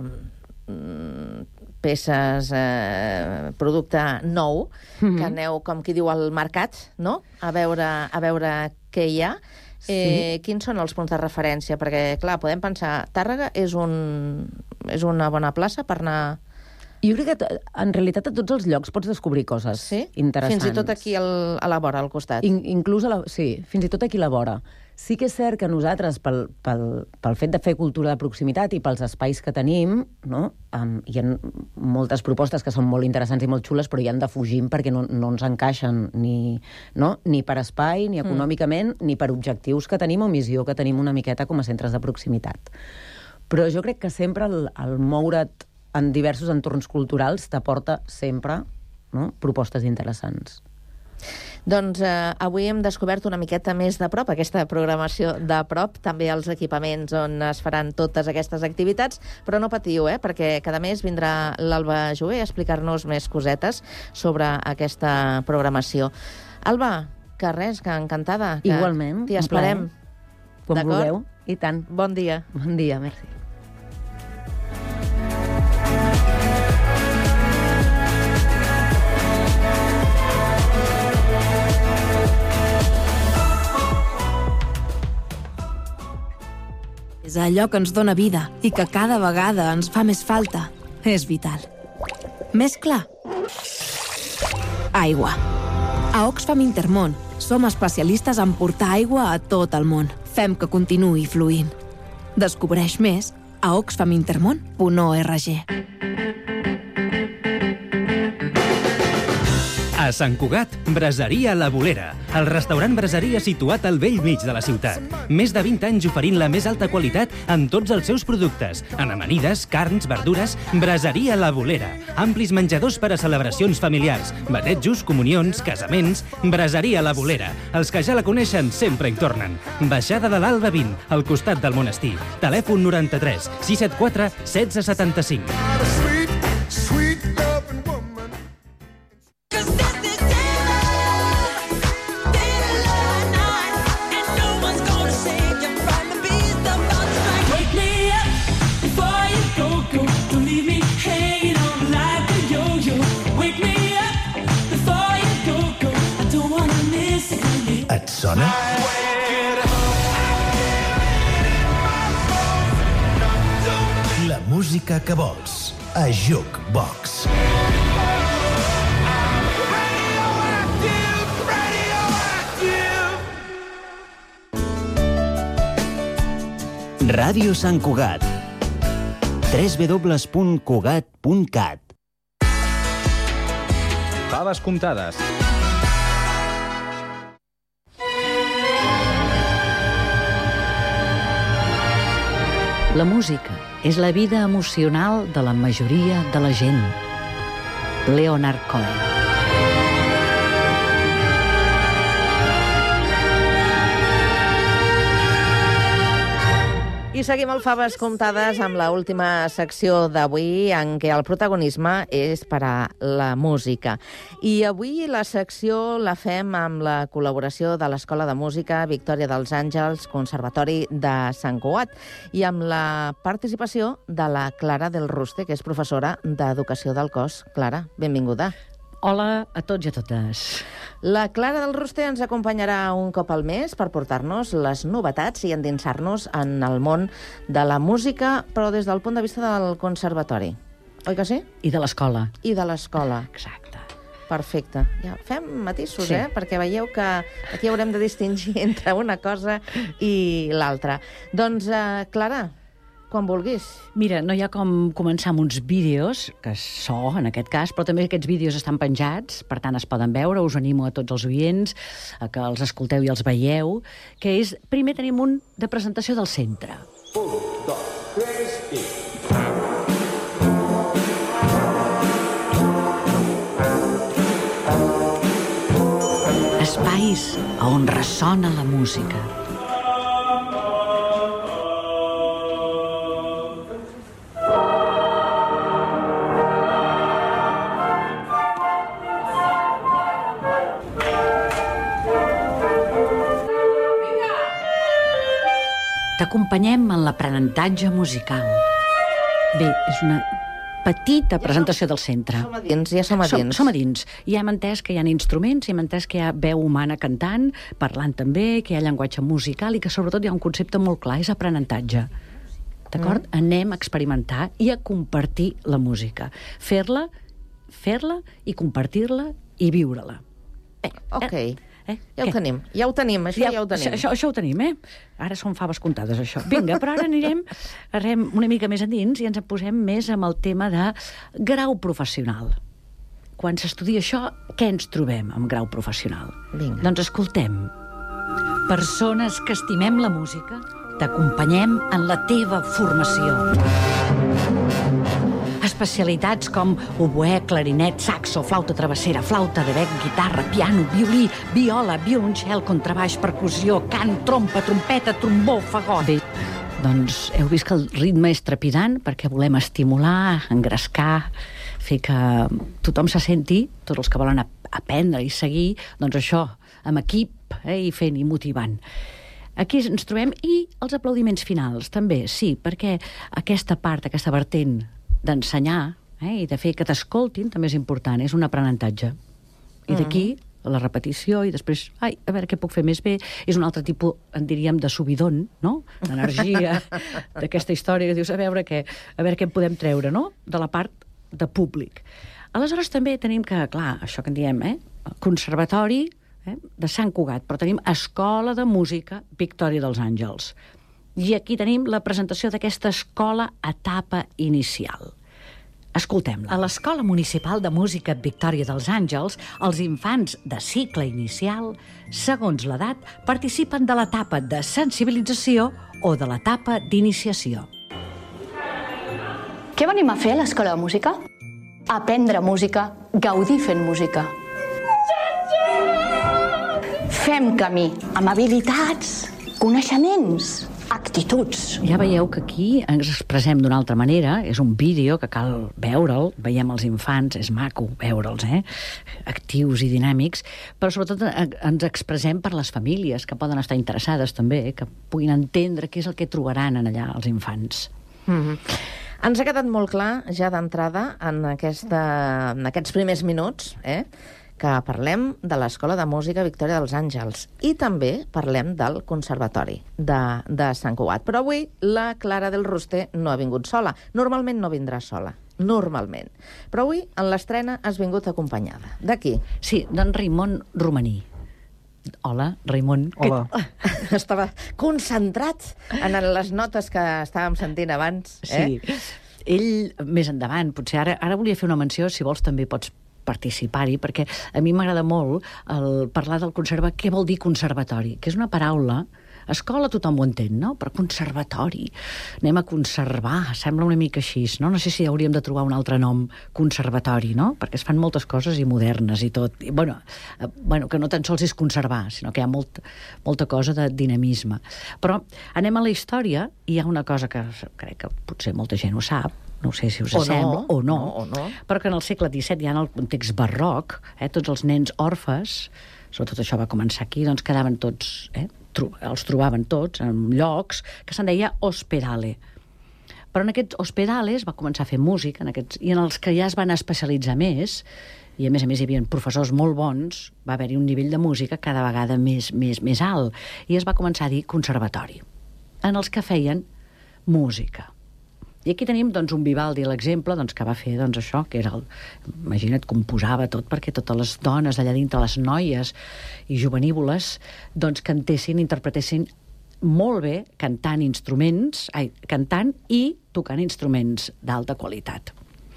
mmm, peces, eh, producte nou, uh-huh. que aneu, com qui diu, al mercat, no? A veure, a veure què hi ha. Sí. Eh, quins són els punts de referència? Perquè, clar, podem pensar, Tàrrega és, un, és una bona plaça per anar... Jo crec que, en realitat, a tots els llocs pots descobrir coses sí? interessants. Fins i tot aquí al, a la vora, al costat. In, inclús, a la, sí, fins i tot aquí a la vora. Sí que és cert que nosaltres, pel, pel, pel fet de fer cultura de proximitat i pels espais que tenim, no? um, hi ha moltes propostes que són molt interessants i molt xules, però hi han de fugir perquè no, no ens encaixen ni, no? ni per espai, ni econòmicament, mm. ni per objectius que tenim o missió que tenim una miqueta com a centres de proximitat. Però jo crec que sempre el, el moure't en diversos entorns culturals t'aporta sempre, no? propostes interessants. Doncs eh, avui hem descobert una miqueta més de prop aquesta programació de prop, també els equipaments on es faran totes aquestes activitats, però no patiu, eh, perquè cada mes vindrà l'Alba Jover a explicar-nos més cosetes sobre aquesta programació. Alba, que res, que encantada. Que igualment. T'hi esperem. Quan vulgueu, i tant. Bon dia. Bon dia, merci. És allò que ens dóna vida i que cada vegada ens fa més falta. És vital. Més clar? Aigua. A Oxfam Intermón som especialistes en portar aigua a tot el món. Fem que continuï fluint. Descobreix més a oxfam intermón punt org. A Sant Cugat, Braseria La Bolera, el restaurant braseria situat al vell mig de la ciutat. Més de vint anys oferint la més alta qualitat en tots els seus productes. En amanides, carns, verdures, Braseria La Bolera. Amplis menjadors per a celebracions familiars, batejos, comunions, casaments. Braseria La Bolera. Els que ja la coneixen sempre hi tornen. Baixada de l'Alba vint, al costat del monestir. Telèfon noranta-tres sis set quatre setze setanta-cinc. Et sona? La música que vols. A Jukebox. Ràdio Sant Cugat. w w w punt cugat punt cat. Faves comptades. La música és la vida emocional de la majoria de la gent. Leonard Cohen. I seguim al Faves Comptades amb la última secció d'avui, en què el protagonisme és per a la música. I avui la secció la fem amb la col·laboració de l'Escola de Música Victòria dels Àngels, Conservatori de Sant Cugat, i amb la participació de la Clara del Ruste, que és professora d'Educació del Cos. Clara, benvinguda. Hola a tots i a totes. La Clara del Ruste ens acompanyarà un cop al mes per portar-nos les novetats i endinsar-nos en el món de la música, però des del punt de vista del conservatori. Oi que sí? I de l'escola. I de l'escola. Exacte. Perfecte. Ja fem matisos, Sí. eh? Perquè veieu que aquí haurem de distingir entre una cosa i l'altra. Doncs, eh, Clara, quan vulguis. Mira, no hi ha com començar amb uns vídeos, que és so, en aquest cas, però també aquests vídeos estan penjats, per tant es poden veure, us animo a tots els oients a que els escolteu i els veieu, que és, primer tenim un de presentació del centre. Un, dos, tres i... Espais on ressona la música. T'acompanyem en l'aprenentatge musical. Bé, és una petita presentació del centre. Som a dins, ja som a Som, dins. som a dins. I hem entès que hi ha instruments, i hem entès que hi ha veu humana cantant, parlant també, que hi ha llenguatge musical i que sobretot hi ha un concepte molt clar, és aprenentatge. D'acord? Mm. Anem a experimentar i a compartir la música. Fer-la, fer-la i compartir-la i viure-la. Bé, Ok. Eh? Eh? Ja ho Què? tenim, ja ho tenim, això ja, ho tenim. Això, això, això ho tenim, eh? Ara són faves comptades, això. Vinga, però ara anirem, anirem una mica més endins i ens en posem més amb el tema de grau professional. Quan s'estudia això, què ens trobem amb grau professional? Vinga. Doncs escoltem. Persones que estimem la música, t'acompanyem en la teva formació. Especialitats com oboè, clarinet, saxo, flauta travessera, flauta de bec, guitarra, piano, violí, viola, violoncel, contrabaix, percussió, cant, trompa, trompeta, trombó, fagot. Bé, doncs heu vist que el ritme és trepidant perquè volem estimular, engrescar, fer que tothom se senti, tots els que volen aprendre i seguir, doncs això, amb equip, eh, i fent i motivant. Aquí ens trobem, i els aplaudiments finals, també, sí, perquè aquesta part, aquesta vertent d'ensenyar, eh, i de fer que t'escoltin també és important, és un aprenentatge. I d'aquí la repetició i després, ai, a veure què puc fer més bé, és un altre tipus, en diríem, de subidon, no? D'energia, d'aquesta història que dius, a veure què, a veure què podem treure, no? De la part de públic. Aleshores també tenim que, clar, això que en diem, eh? Conservatori eh? de Sant Cugat, però tenim Escola de Música Victòria dels Àngels. I aquí tenim la presentació d'aquesta escola etapa inicial. Escoltem-la. A l'Escola Municipal de Música Victòria dels Àngels, els infants de cicle inicial, segons l'edat, participen de l'etapa de sensibilització o de l'etapa d'iniciació. Què venim a fer a l'Escola de Música? Aprendre música, gaudir fent música. Fem camí amb habilitats, coneixements, actituds. Ja veieu que aquí ens expressem d'una altra manera, és un vídeo que cal veure'l, veiem els infants, és maco veure'ls, eh? Actius i dinàmics, però sobretot ens expressem per les famílies, que poden estar interessades també, que puguin entendre què és el que trobaran en allà els infants. Mm-hmm. Ens ha quedat molt clar, ja d'entrada, en, aquesta, en aquests primers minuts, eh? que parlem de l'Escola de Música Victòria dels Àngels i també parlem del Conservatori de, de Sant Cugat. Però avui la Clara del Roster no ha vingut sola. Normalment no vindrà sola, normalment. Però avui, en l'estrena, has vingut acompanyada. De qui? Sí, d'en Raimon Romaní. Hola, Raimon. Hola. Que... Estava concentrat en les notes que estàvem sentint abans. Eh? Sí. Ell, més endavant, potser ara, ara volia fer una menció, si vols també pots participar-hi, perquè a mi m'agrada molt el parlar del conserva, què vol dir conservatori, que és una paraula, escola tothom ho entén, no? Però conservatori, anem a conservar, sembla una mica així, no? No sé si hauríem de trobar un altre nom, conservatori, no? Perquè es fan moltes coses i modernes i tot. I, bueno, eh, bueno, que no tan sols és conservar, sinó que hi ha molt, molta cosa de dinamisme. Però anem a la història i hi ha una cosa que crec que potser molta gent ho sap, no sé si us o sembla, no, o, no, no, o no, però que en el segle disset, ja en el context barroc, eh, tots els nens orfes, sobretot això va començar aquí, doncs quedaven tots, eh, tro els trobaven tots en llocs que se'n deia hospedale. Però en aquests hospedales va començar a fer música, en aquests, i en els que ja es van especialitzar més, i a més a més hi havia professors molt bons, va haver-hi un nivell de música cada vegada més, més, més alt, i es va començar a dir conservatori, en els que feien música. I aquí tenim doncs, un Vivaldi, l'exemple, doncs, que va fer doncs, això, que era el... Imagina't, composava tot perquè totes les dones d'allà dintre, les noies i jovenívoles, doncs, cantessin, interpretessin molt bé, cantant instruments, ai, cantant i tocant instruments d'alta qualitat.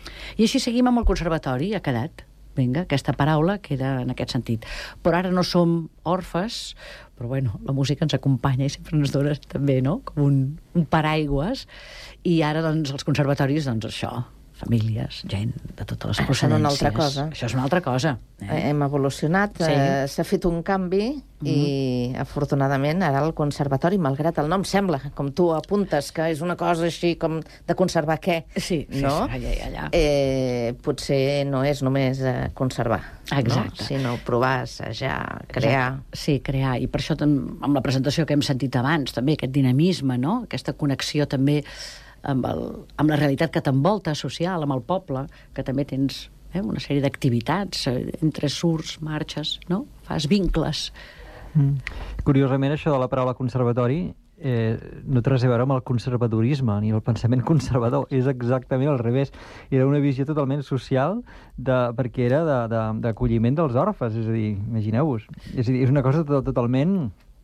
I així seguim amb el conservatori, ha quedat. Vinga, aquesta paraula queda en aquest sentit. Però ara no som orfes, però bueno, la música ens acompanya i sempre ens dona també, no?, com un, un paraigües, i ara, doncs, els conservatoris, doncs, això, famílies, gent de totes les procedències. Això és una altra cosa. Això és una altra cosa. Eh? Hem evolucionat, sí. eh, s'ha fet un canvi mm-hmm. i, afortunadament, ara el conservatori, malgrat el nom, sembla, com tu apuntes, que és una cosa així com de conservar què, sí, sí, no? Sí, allà, allà. Eh, potser no és només eh, conservar, exacte, no? Sinó provar, assajar, crear. Exacte. Sí, crear, i per això, amb la presentació que hem sentit abans, també aquest dinamisme, no?, aquesta connexió també amb, el, amb la realitat que t'envolta, social, amb el poble, que també tens eh, una sèrie d'activitats, eh, entre surts, marxes, no? Fas vincles. Mm. Curiosament, això de la paraula conservatori eh, no té res a veure amb el conservadorisme ni el pensament conservador, és exactament al revés. Era una visió totalment social de, perquè era d'acolliment de, de, dels orfes, és a dir, imagineu-vos. És a dir, és una cosa to totalment...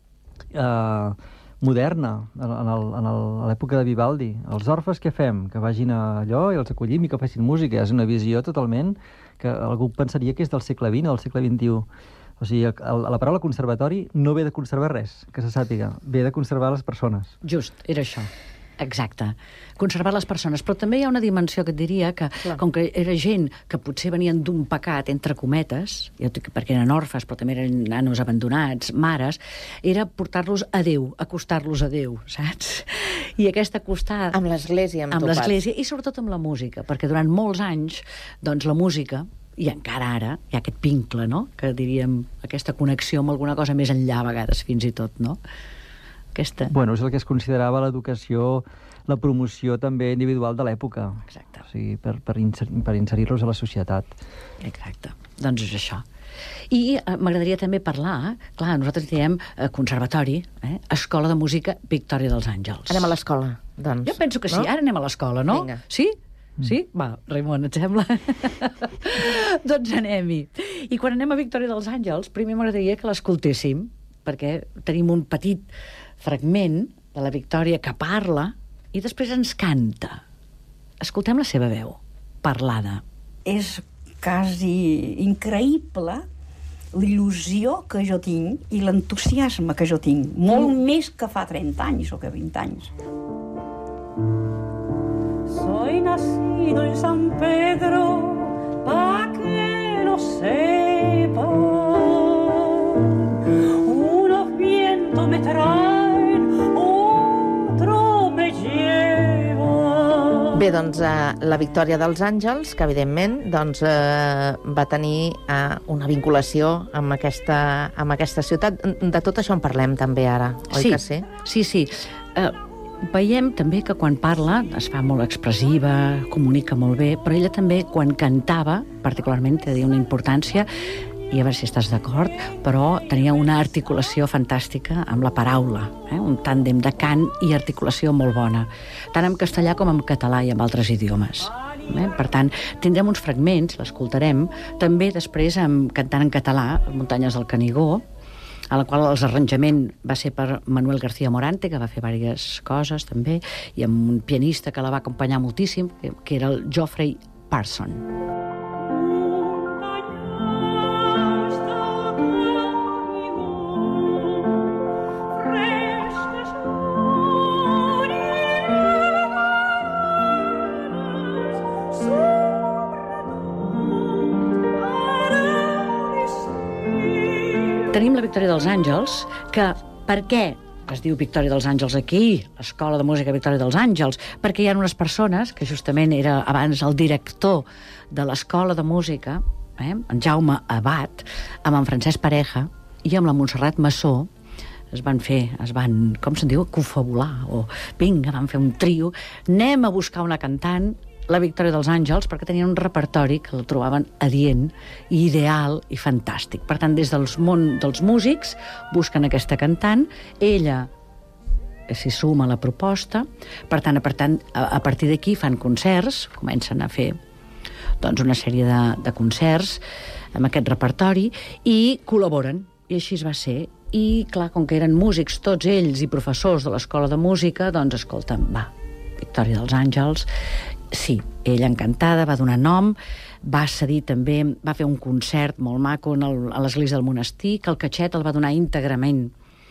Eh, moderna, en l'època de Vivaldi. Els orfes què fem? Que vagin a allò i els acollim i que facin música. És una visió totalment que algú pensaria que és del segle vint o del segle vint-i-u. O sigui, la paraula conservatori no ve de conservar res, que se sàpiga. Ve de conservar les persones. Just, era això. Exacte. Conservar les persones. Però també hi ha una dimensió que et diria que, clar, com que era gent que potser venien d'un pecat, entre cometes, perquè eren orfes, però també eren nanos abandonats, mares, era portar-los a Déu, acostar-los a Déu, saps? I aquest acostar... Amb l'església, amb, amb l'església, i sobretot amb la música, perquè durant molts anys, doncs, la música, i encara ara, hi ha aquest vincle, no?, que diríem, aquesta connexió amb alguna cosa més enllà, a vegades, fins i tot, no?, aquesta... Bueno, és el que es considerava l'educació, la promoció també individual de l'època. Exacte. O sigui, per, per, inser per inserir-los a la societat. Exacte. Doncs és això. I eh, m'agradaria també parlar, clar, nosaltres diem eh, conservatori, eh, Escola de Música Victòria dels Àngels. Anem a l'escola, doncs. Jo penso que sí, no? Ara anem a l'escola, no? Vinga. Sí? Sí? Va, Raimon, et sembla? Doncs anem-hi. I quan anem a Victòria dels Àngels, primer m'agradaria que l'escoltéssim, perquè tenim un petit fragment de la Victòria que parla i després ens canta. Escoltem la seva veu. parlada. És quasi increïble l'il·lusió que jo tinc i l'entusiasme que jo tinc, molt mm. més que fa trenta anys o que vint anys. Soy nacido en San Pedro, pa' que lo sepan. Unos vientos me traen, otro me lleva. Bé, doncs, eh, la victòria dels Àngels, que evidentment doncs, eh, va tenir eh, una vinculació amb aquesta, amb aquesta ciutat. De tot això en parlem també ara, oi sí, que sí? Sí, sí. Uh, veiem també que quan parla es fa molt expressiva, comunica molt bé, però ella també quan cantava, particularment, té una importància, i a veure si estàs d'acord, però tenia una articulació fantàstica amb la paraula, eh? Un tàndem de cant i articulació molt bona, tant en castellà com en català i en altres idiomes. Eh? Per tant, tindrem uns fragments, l'escoltarem, també després amb, cantant en català, Muntanyes del Canigó, a la qual l'arranjament va ser per Manuel García Morante, que va fer diverses coses també, i amb un pianista que la va acompanyar moltíssim, que, que era el Geoffrey Parson. Tenim la Victòria dels Àngels, que per què es diu Victòria dels Àngels aquí, l'Escola de Música Victòria dels Àngels? Perquè hi ha unes persones, que justament era abans el director de l'Escola de Música, eh, en Jaume Abat, amb en Francesc Pareja i amb la Montserrat Massó, es van fer, es van, com se'n diu, confabular, o vinga, van fer un trio, anem a buscar una cantant, la Victòria dels Àngels, perquè tenien un repertori que el trobaven adient, i ideal i fantàstic. Per tant, des del món dels músics busquen aquesta cantant, ella s'hi suma a la proposta, per tant, per tant a, a partir d'aquí fan concerts, comencen a fer doncs, una sèrie de, de concerts amb aquest repertori i col·laboren, i així es va ser. I, clar, com que eren músics tots ells i professors de l'Escola de Música, doncs, escolta'm, va, Victòria dels Àngels. Sí, ella encantada, va donar nom, va cedir també, va fer un concert molt maco el, a l'església del monestir, que el catxet el va donar íntegrament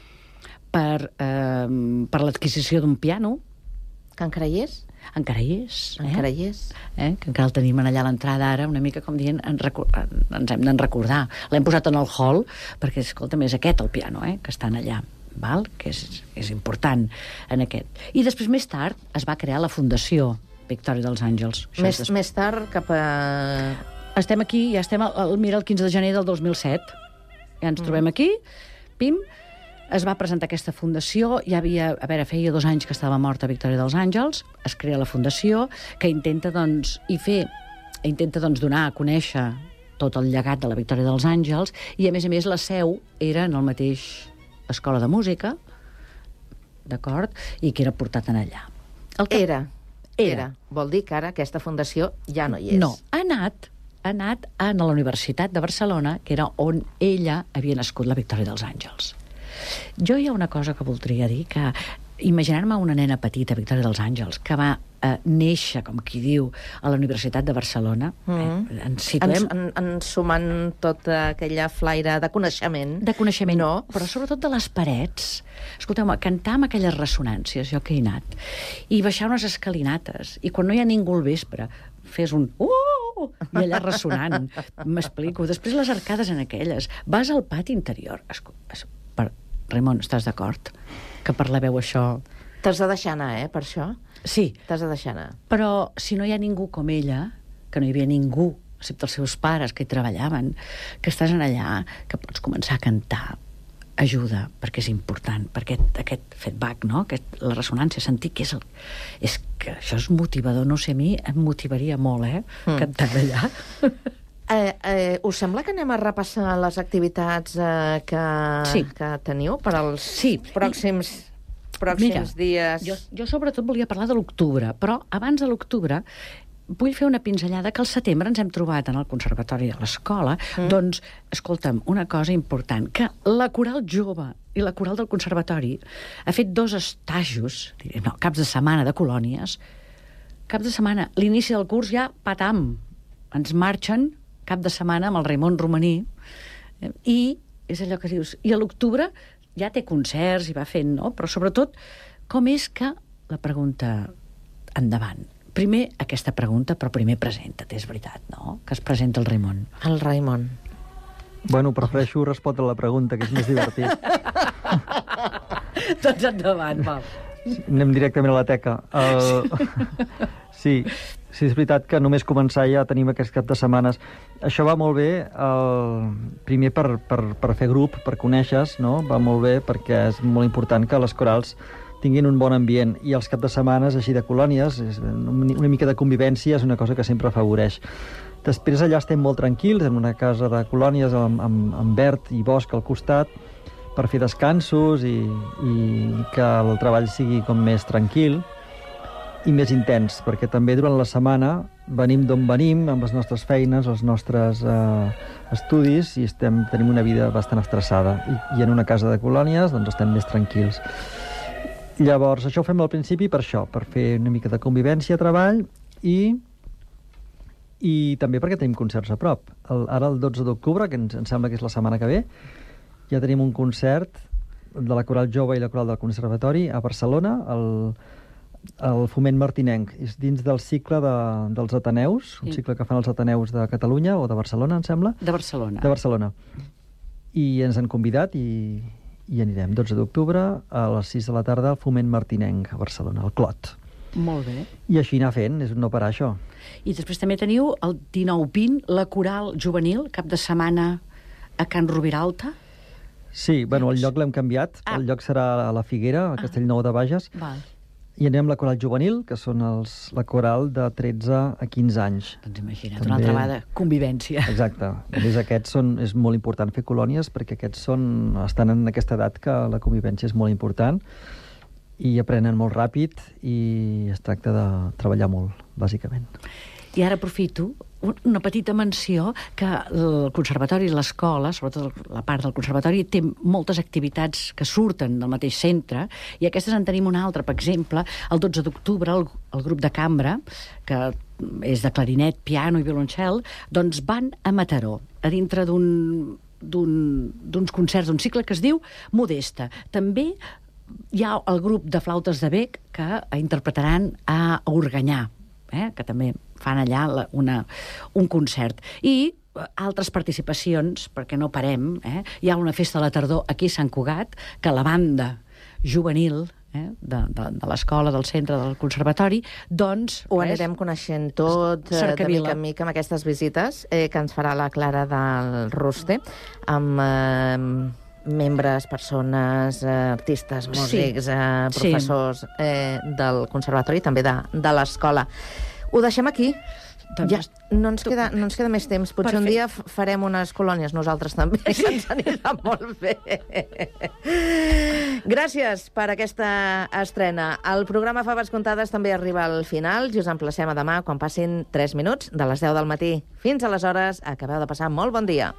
per, eh, per l'adquisició d'un piano. Que encara hi és? Encara hi és. Eh? Encara hi és. Eh? Que encara el tenim allà a l'entrada ara, una mica com dient, en recu- ens hem d'en recordar. L'hem posat en el hall, perquè, escolta'm, és aquest el piano, eh? Que estan allà. Val? Que és, és important en aquest. I després, més tard, es va crear la Fundació Victòria dels Àngels. Més, des... més tard, cap a... Estem aquí, ja estem, al, mira, el quinze de gener del dos mil set. Ja ens mm. trobem aquí, pim, es va presentar aquesta fundació, hi havia, a veure, feia dos anys que estava morta Victòria dels Àngels, es crea la fundació, que intenta, doncs, i fer, intenta, doncs, donar a conèixer tot el llegat de la Victòria dels Àngels, i, a més a més, la seu era en el mateix Escola de Música, d'acord, i que era portat en allà. El que... Era... Era. Era. Vol dir que ara aquesta fundació ja no hi és. No, ha anat, ha anat a la Universitat de Barcelona, que era on ella havia nascut, la Victòria dels Àngels. Jo hi ha una cosa que voldria dir, que imaginar-me una nena petita, Victòria dels Àngels, que va eh, néixer, com qui diu, a la Universitat de Barcelona, mm. eh, ens situem... En, en, en sumant tota aquella flaire de coneixement. De coneixement, no. Però sobretot de les parets. Escolteu-me, cantar amb aquelles ressonàncies, jo que he anat, i baixar unes escalinates, i quan no hi ha ningú al vespre, fes un... Uh! I allà ressonant. M'explico. Després les arcades en aquelles. Vas al pati interior. Esco... Es... Per... Raimon, estàs d'acord? Que per la veu això... T'has de deixar anar, eh, per això? Sí. T'has de deixar anar. Però si no hi ha ningú com ella, que no hi havia ningú, excepte els seus pares que hi treballaven, que estàs en allà, que pots començar a cantar, ajuda, perquè és important, perquè aquest, aquest feedback, no? Aquest, la ressonància, sentir que és el... És que això és motivador, no sé, a mi em motivaria molt, eh, mm. cantar allà. Eh, eh, us sembla que anem a repassar les activitats eh, que, sí. que teniu per als sí. pròxims, pròxims Mira, dies? Jo, jo sobretot volia parlar de l'octubre, però abans de l'octubre vull fer una pinzellada que al setembre ens hem trobat en el conservatori de l'escola, mm. doncs, escolta'm, una cosa important, que la coral jove i la coral del conservatori ha fet dos estajos, no, caps de setmana de colònies, cap de setmana. L'inici del curs ja, patam. Ens marxen cap de setmana amb el Raimon Romaní eh, i és allò que dius... I a l'octubre ja té concerts i va fent, no? Però sobretot, com és que... La pregunta endavant. Primer aquesta pregunta, però primer presenta't, és veritat, no? Que es presenta el Raimon. El Raimon. Bueno, prefereixo respondre la pregunta, que és més divertit. Tots endavant, va. Anem directament a la teca. El... Sí, sí, és veritat que només començar ja tenim aquest cap de setmanes. Això va molt bé, el... primer per, per, per fer grup, per conèixer-se, no? Va molt bé perquè és molt important que les corals tinguin un bon ambient, i els cap de setmanes així de colònies, una mica de convivència és una cosa que sempre afavoreix. Després allà estem molt tranquils, en una casa de colònies amb, amb, amb verd i bosc al costat, per fer descansos i, i que el treball sigui com més tranquil i més intens, perquè també durant la setmana venim d'on venim, amb les nostres feines, els nostres eh, estudis, i estem, tenim una vida bastant estressada. I, i en una casa de colònies doncs estem més tranquils. Llavors, això ho fem al principi per això, per fer una mica de convivència, treball, i, i també perquè tenim concerts a prop. El, ara, el dotze d'octubre, que ens, ens sembla que és la setmana que ve, ja tenim un concert de la Coral Jove i la Coral del Conservatori a Barcelona, el, el Foment Martinenc. És dins del cicle de, dels Ateneus, sí. Un cicle que fan els Ateneus de Catalunya, o de Barcelona, em sembla. De Barcelona. De Barcelona. I ens han convidat i... i anirem dotze d'octubre a les sis de la tarda al Foment Martinenc a Barcelona, al Clot. Molt bé. I així anar fent, és no parar això. I després també teniu el dinou vint, la Coral Juvenil, cap de setmana a Can Rovira-Alta. Sí, bueno, el lloc l'hem canviat. Ah. El lloc serà a la Figuera, a Castellnou de Bages. Val. I anem a la Coral Juvenil, que són els, la coral de tretze a quinze anys. Doncs imagina't, també... una altra vegada, convivència. Exacte. A més, aquests són, és molt important fer colònies, perquè aquests són, estan en aquesta edat que la convivència és molt important i aprenen molt ràpid i es tracta de treballar molt, bàsicament. I ara aprofito una petita menció que el conservatori i l'escola, sobretot la part del conservatori, té moltes activitats que surten del mateix centre, i aquestes en tenim una altra. Per exemple, el dotze d'octubre, el, el grup de cambra, que és de clarinet, piano i violoncel, doncs van a Mataró, a dintre d'un d'uns concerts d'un cicle que es diu Modesta. També hi ha el grup de flautes de bec que interpretaran a Organyà, eh, que també fan allà la, una, un concert. I altres participacions, perquè no parem, eh? Hi ha una festa a la tardor aquí a Sant Cugat, que la banda juvenil eh? de, de, de l'escola, del centre, del conservatori, doncs... Ho anirem coneixent tot, eh, de mica en mica, amb aquestes visites eh, que ens farà la Clara del Roster, amb... Eh, membres, persones, eh, artistes, músics, sí. eh, professors sí. eh, del conservatori, també de, de l'escola. Ho deixem aquí. Doncs ja, no, ens queda, no ens queda més temps. Potser Perfecte. Un dia farem unes colònies nosaltres també, que ens anirà molt bé. Gràcies per aquesta estrena. El programa Faves Comptades també arriba al final. I us emplacem a demà quan passin tres minuts de les deu del matí. Fins aleshores, acabeu de passar molt bon dia.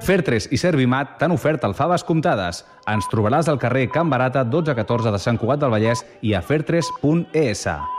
Fertres i Servimat t'han ofert alfaves comptades. Ens trobaràs al carrer Can Barata dotze catorze de Sant Cugat del Vallès i a fertres punt es.